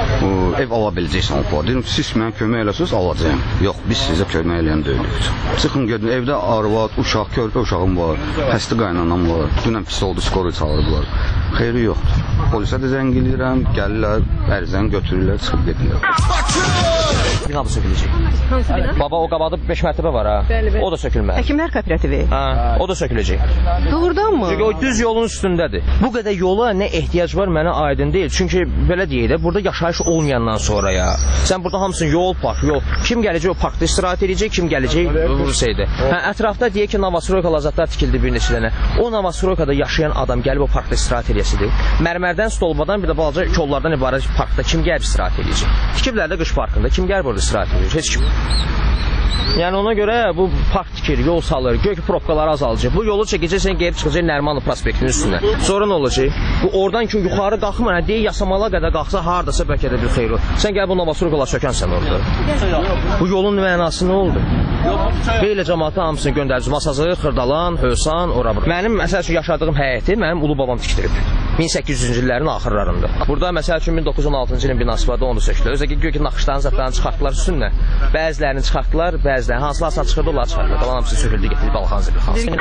ev ala biləcəksən o pula. Deyirəm, siz mənə kömək eləsiniz, alacağım. Yox, biz sizə kömək eləyən deyilik. Çıxın gedin, evdə arvad, uşaq, körpə uşağım var, xəstə qaynanam var. Dünən pis oldu, skoru çağırdılar. Xeyri yoxdur. Polisə də zəng edirəm, gəlirlər, ərizəni götürürlər, çıxıb gedirlər. Bina da söküləcək. Hansı bina? Baba, o qabada 5 mərtəbə var ha. Bəli. O da sökülməli. Həkimlər kooperativi. Hə, o da söküləcək. Doğrudanmı? Çünki o düz yolun üstündədir. Bu qədər yola nə ehtiyac var mənə aydın deyil. Çünki belə deyək də, burada yaşayış olmayandan sonra ya. Sən burada hamısın yol, park, yol. Kim gələcək o parkda istirahət edəcək, kim gələcək Rusiyada. Hə, ətrafda deyək ki, Novostroyka lazatlar tikildi bir neçə dənə. O Novostroykada yaşayan adam gəlib o parkda istirahət edəsidir. Mərmərdən, stolbadan bir də balaca kollardan ibarət parkda kim gəlib istirahət edəcək? Tikiblər də qış parkında. Kim gəlib orada istirahət edəcək? Heç kim. Yəni ona görə bu park tikir, yol salır, gök probkaları azalacaq. Bu yolu çəkəcəksən, gəlib çıxacaq Nərmanov prospektinin üstünə. Sonra nə olacaq? Bu oradan ki yuxarı qalxmır, deyə Yasamala qədər qalxsa hardasa bəlkə də bir xeyir olur. Sən gəl bu Novostroykalar sökənsən orada. Bu yolun mənası nə oldu? Belə cəmaatı hamısını göndərici. Masazı, Xırdalan, Hövsan, ora bura. Mənim məsəl üçün yaşadığım həyəti mənim ulu babam tikdirib. 1800-cü illərin axırlarında. Burada məsəl üçün 1916-cı ilin binası vardı, onu da sökdülər. Özə ki, naxışların zətlərini çıxartdılar üstündən. Bəzilərini çıxartdılar, bəzilərini hansılarsan çıxırdı, onları çıxartdılar. Qalan hamısı söküldü, getirildi Balxan zirli.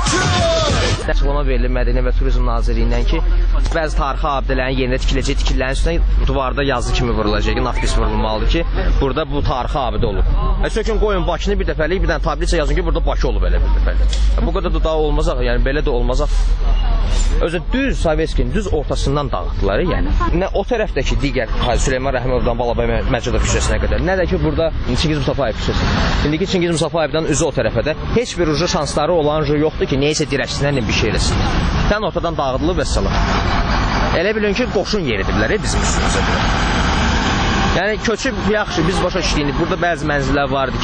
Açıqlama verilib Mədəniyyət və Turizm Nazirliyindən ki, bəzi tarixi abidələrin yerində tikiləcək, tikililərin üstünə duvarda yazı kimi vurulacaq, nafis vurulmalıdır ki, burada bu tarixi abidə olub. Sökün qoyun Bakını bir dəfəlik, bir dənə tabliça yazın ki, burada Bakı olub elə bir dəfəlik. Bu qədər də daha olmazaq, yəni belə də olmazaq. Özü düz Sovetskiyin düz ortasından dağıtdılar, yəni. Nə o tərəfdəki digər Süleyman Rəhimovdan Balabəy Məcidov küçəsinə qədər, nə də ki burada Çingiz Mustafayev küçəsi. İndiki Çingiz Mustafayevdən üzü o tərəfədə heç bir ucu şansları olan yoxdur ki, neysə dirəkçindən bir şey eləsin. Tən ortadan dağıdılıb və salam. Elə bilin ki, qoşun yeridirlər bizim üstümüzə görə. Yəni köçüb yaxşı, biz başa düşdük. Burada bəzi mənzillər vardı ki,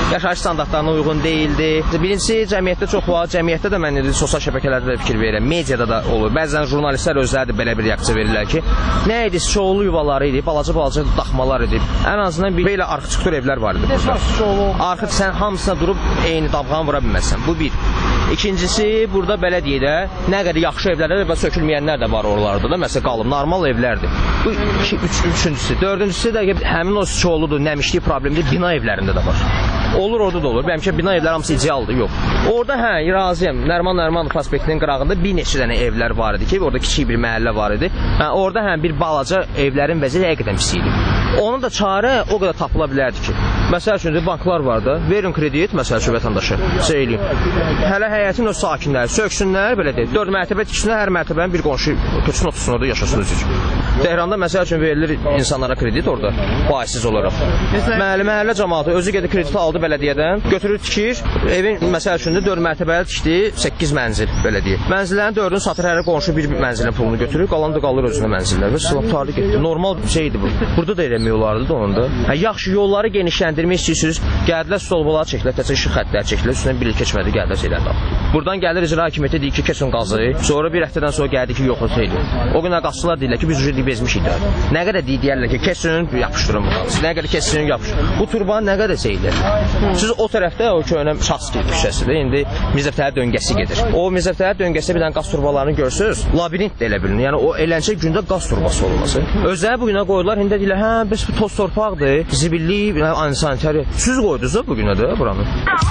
yaşayış standartlarına uyğun deyildi. Birincisi, cəmiyyətdə çox var. Cəmiyyətdə də mən sosial şəbəkələrdə də fikir verirəm. Mediada da olur. Bəzən jurnalistlər özləri də belə bir reaksiya verirlər ki, nə idi? Çoğulu yuvaları idi, balaca daxmalar idi. Ən azından bir belə arxitektur evlər var idi burada. Artıq sən hamısına durub eyni dabğanı vura bilməzsən. Bu bir. İkincisi, burada belə deyək də, nə qədər yaxşı evlərdə və sökülməyənlər də var oralarda da. Məsələn, qalıb, normal evlərdir. Bu üçüncüsü. Dördüncüsü də həmin o çoğuludur, nəmişlik problemidir, bina evlərində də var. Olur, orada da olur. Bəlkə bina evləri hamısı idealdır, yox. Orada razıyam. Nəriman prospektinin qırağında bir neçə dənə evlər var idi ki, orada kiçik bir məhəllə var idi. Orada bir balaca evlərin vəziyyəti həqiqətən pis idi. Onun da çarə o qədər tapıla bilərdi ki, məsəl üçün banklar var da, verin kredit, məsəl üçün vətəndaşa, söyləyin. Hələ həyətin öz sakinləri söksünlər, belə deyil. 4 mərtəbə tiksinlər, hər mərtəbənin bir qonşu köçsün otursun orada, yaşasın özü üçün. Tehranda məsəl üçün verilir insanlara kredit orada, faizsiz olaraq. Məhəllə cəmaatı özü gedir krediti aldı belediyədən, götürür tikir, evin məsəl üçün 4 mərtəbəli tikdi, 8 mənzil, belə deyil. Mənzillərin 4-ünü satır, hər qonşu bir mənzilin pulunu götürür, qalanı da qalır özünə mənzillər və sılaptarlıq etdi. Normal bir şeydir bu. Burada da eləmək olardı da onda. Yaxşı, yolları genişləndirmək istəyirsiniz, gəldilər stolbaları çəkilər, təcə işıq xəttləri çəkilər, üstündən biri keçmədi, gəldilər şeylər. Buradan gəlir icra hakimiyyəti deyir ki, kesin qazı, sonra bir həftədən sonra gəldi ki, yox, deyil. O günə qazçılar deyirlər ki, biz ucu bezmişik də. Nə qədər deyirlər ki, kesin yapışdırın bu qazı, nə qədər kesin yapışdırın. Bu turbanı nə qədər şeydir? Siz o tərəfdə o köhnə Şahski küçəsidir, indi Mirzəfətəli döngəsi gedir. O Mirzəfətəli döngəsində bir dənə qaz turbalarını görsünüz, labirint də elə bilinir. Yəni o eləncə gündə qaz turbası olması. Özləri bu günə qoydular, indi deyirlər, hə, biz bu toz torpaqdır, zibilli, antisanitari. Siz qoydunuz bu günə də buranı.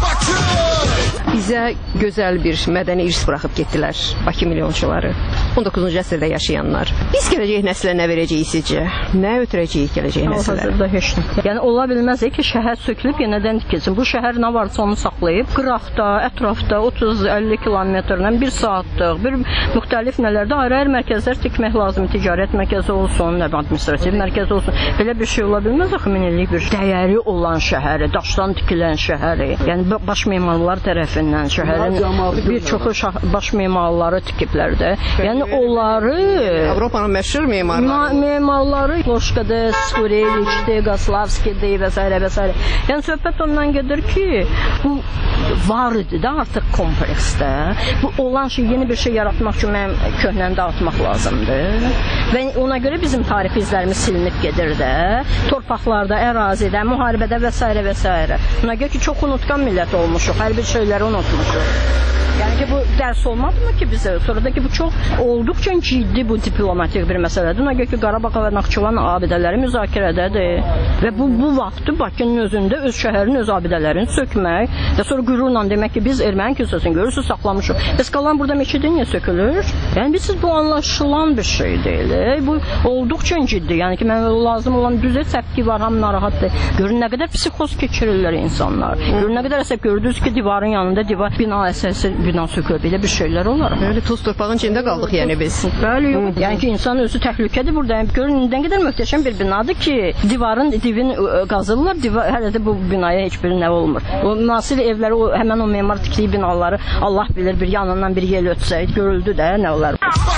Bizə gözəl bir mədəni irs buraxıb getdilər Bakı milyonçuları, 19-cu əsrdə yaşayanlar. Biz gələcək nəslə nə verəcəyik sizcə? Nə ötürəcəyik gələcək nəslə? Hazırda heç nə. Yəni ola bilməz ki, şəhər sökülüb yenidən tikilsin. Bu şəhər nə varsa onu saxlayıb, qıraqda, ətrafda 30-50 kilometrdən 1 saatlıq, bir müxtəlif nələrdə ayrı-ayrı mərkəzlər tikmək lazım. Ticarət mərkəzi olsun, administrativ mərkəzi olsun. Belə bir şey ola bilməz axı, minillik bir dəyəri olan şəhəri, daşdan tikilən şəhəri. Yəni baş memarlar tərəfindən şəhərin bir çoxu baş memarları tikiblər də. Yəni onları Avropanın məşhur memarları Loşkada, Skureliçdə, Qaslavskidə və s. və s. Yəni söhbət ondan gedir ki, bu var idi də artıq kompleksdə. Bu olan şey, yeni bir şey yaratmaq üçün mənim köhnəni dağıtmaq lazımdır. Və ona görə bizim tarix izlərimiz silinib gedir də. Torpaqlarda, ərazidə, müharibədə və s. və s. Ona görə ki, çox unutqan millət olmuşuq, hər bir şeyləri unutmuşuq. Yəni ki, bu dərs olmadımı ki bizə? Sonra da ki, bu çox olduqca ciddi bu diplomatik bir məsələdir. Ona görə ki, Qarabağ və Naxçıvan abidələri müzakirədədir. Və bu vaxtı Bakının özündə öz şəhərin öz abidələrini sökmək və sonra qürurla demək ki, biz erməni kilsəsini görürsünüz, saxlamışıq. Bəs qalan burada meçidi niyə sökülür? Yəni biz bu anlaşılan bir şey deyil. Bu olduqca ciddi. Yəni ki, mənə lazım olan düzə səpki var, ham narahatdır. Görün nə qədər psixoz keçirirlər insanlar. Görün nə qədər əsəb gördünüz ki, divarın yanında bina əsası bina sökülür, belə bir şeylər olar. Öyle toz torpağın içində qaldıq yəni biz. Bəli, yox. Yəni ki, insan özü təhlükədir burada. Görün, nə qədər möhtəşəm bir binadır ki, divin qazırlar, hələ də bu binaya heç bir nə olmur. O müasir evləri, həmən o memar tikdiyi binaları Allah bilir, bir yanından bir yel ötsəydi, görüldü də nə olar.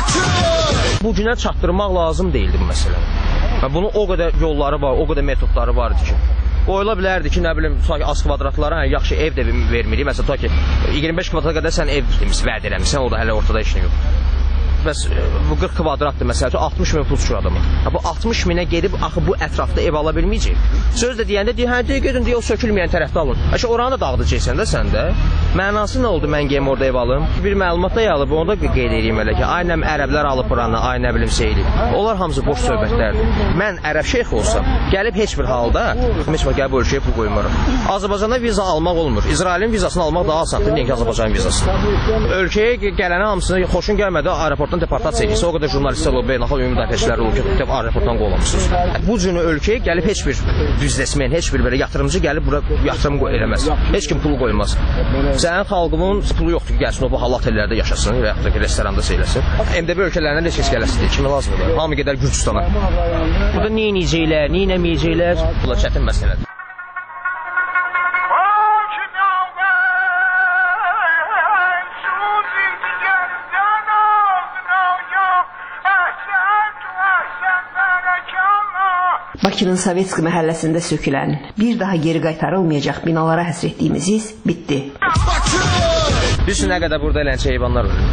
Bu günə çatdırmaq lazım deyildi bu məsələni. Bunun o qədər yolları var, o qədər metodları vardı ki. Qoyula bilərdi ki, nə bilim, az kvadratlara yaxşı ev də vermirik. Məsələn, ta ki 25 kvadrata qədər sən ev vəd eləmişsən, o da hələ ortada işin yox. Bəs bu 40 kvadratdır məsələn, 60 min pul çıxır adama. Bu 60 minə gedib axı bu ətrafda ev ala bilməyəcək. Söz də deyəndə deyir, hə, gedin deyə o sökülməyən tərəfdə alın. Əşə oranı da dağıdacaqsan da sən də. Mənası nə oldu mən geyim orada ev alım? Bir məlumat da yayılıb, onu da qeyd edeyim elə ki, ay nə ərəblər alıb buranı, ay nə bilim şeylik. Onlar hamısı boş söhbətlərdir. Mən ərəb şeyx olsam, gəlib heç bir halda heç vaxt gəlib bu ölkəyə pul qoymuram. Azərbaycanda viza almaq olmur. İsrailin vizasını almaq daha asandır, nəinki Azərbaycanın vizası. Ölkəyə gələnə hamısını xoşun gəlmədi, aeroportdan deportasiya edirsə, o qədər jurnalistlər olub, beynəlxalq ümumi müdafiəçilər olub ki, aeroportdan qovulmusunuz. Bu cür ölkəyə gəlib heç bir biznesmen, heç bir belə yatırımcı gəlib bura yatırım eləməz. Heç kim pulu qoymaz. Sənin xalqının pulu yoxdur ki, gəlsin o bu halat ellərdə yaşasın və yaxud da ki, restoranda seyləsin. MDB ölkələrindən heç kəs gələsin deyil, kimi lazımdır. Hamı gedər Gürcüstana. Burada neynəyəcəklər, neynəməyəcəklər? Bu da çətin məsələdir. Bakının Sovetski məhəlləsində sökülən, bir daha geri qaytarılmayacaq binalara həsr etdiyimiz iz bitdi. Düşün nə qədər burada elənçə heyvanlar var.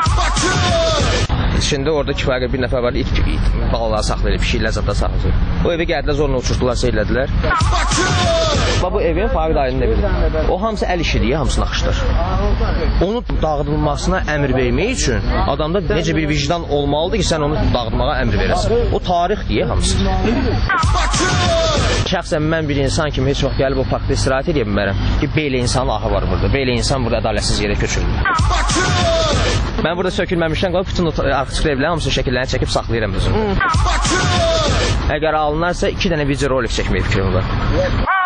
Şimdi orada kifayət bir nəfər var, it balaları saxlayır, pişiklər zətdə saxlayır. O evi gəldilər, zorla uçurtdular, seylədilər. Bu evin Fərid Ayının evidir. O hamısı əl işidir, hamısı naxışdır. Onu dağıdılmasına əmr vermək üçün adamda necə bir vicdan olmalıdır ki, sən onu dağıtmağa əmr verəsən. O tarixdir, hamısı. Şəxsən mən bir insan kimi heç vaxt gəlib o parkda istirahət edə bilmərəm ki, belə insanın ahı var burada, belə insan burada ədalətsiz yerə köçürülür. Mən burada sökülməmişdən qalıb bütün arxıcıq evlərin hamısının şəkillərini çəkib saxlayıram özüm. Əgər alınarsa 2 dənə video rolik çəkməyə fikrim var.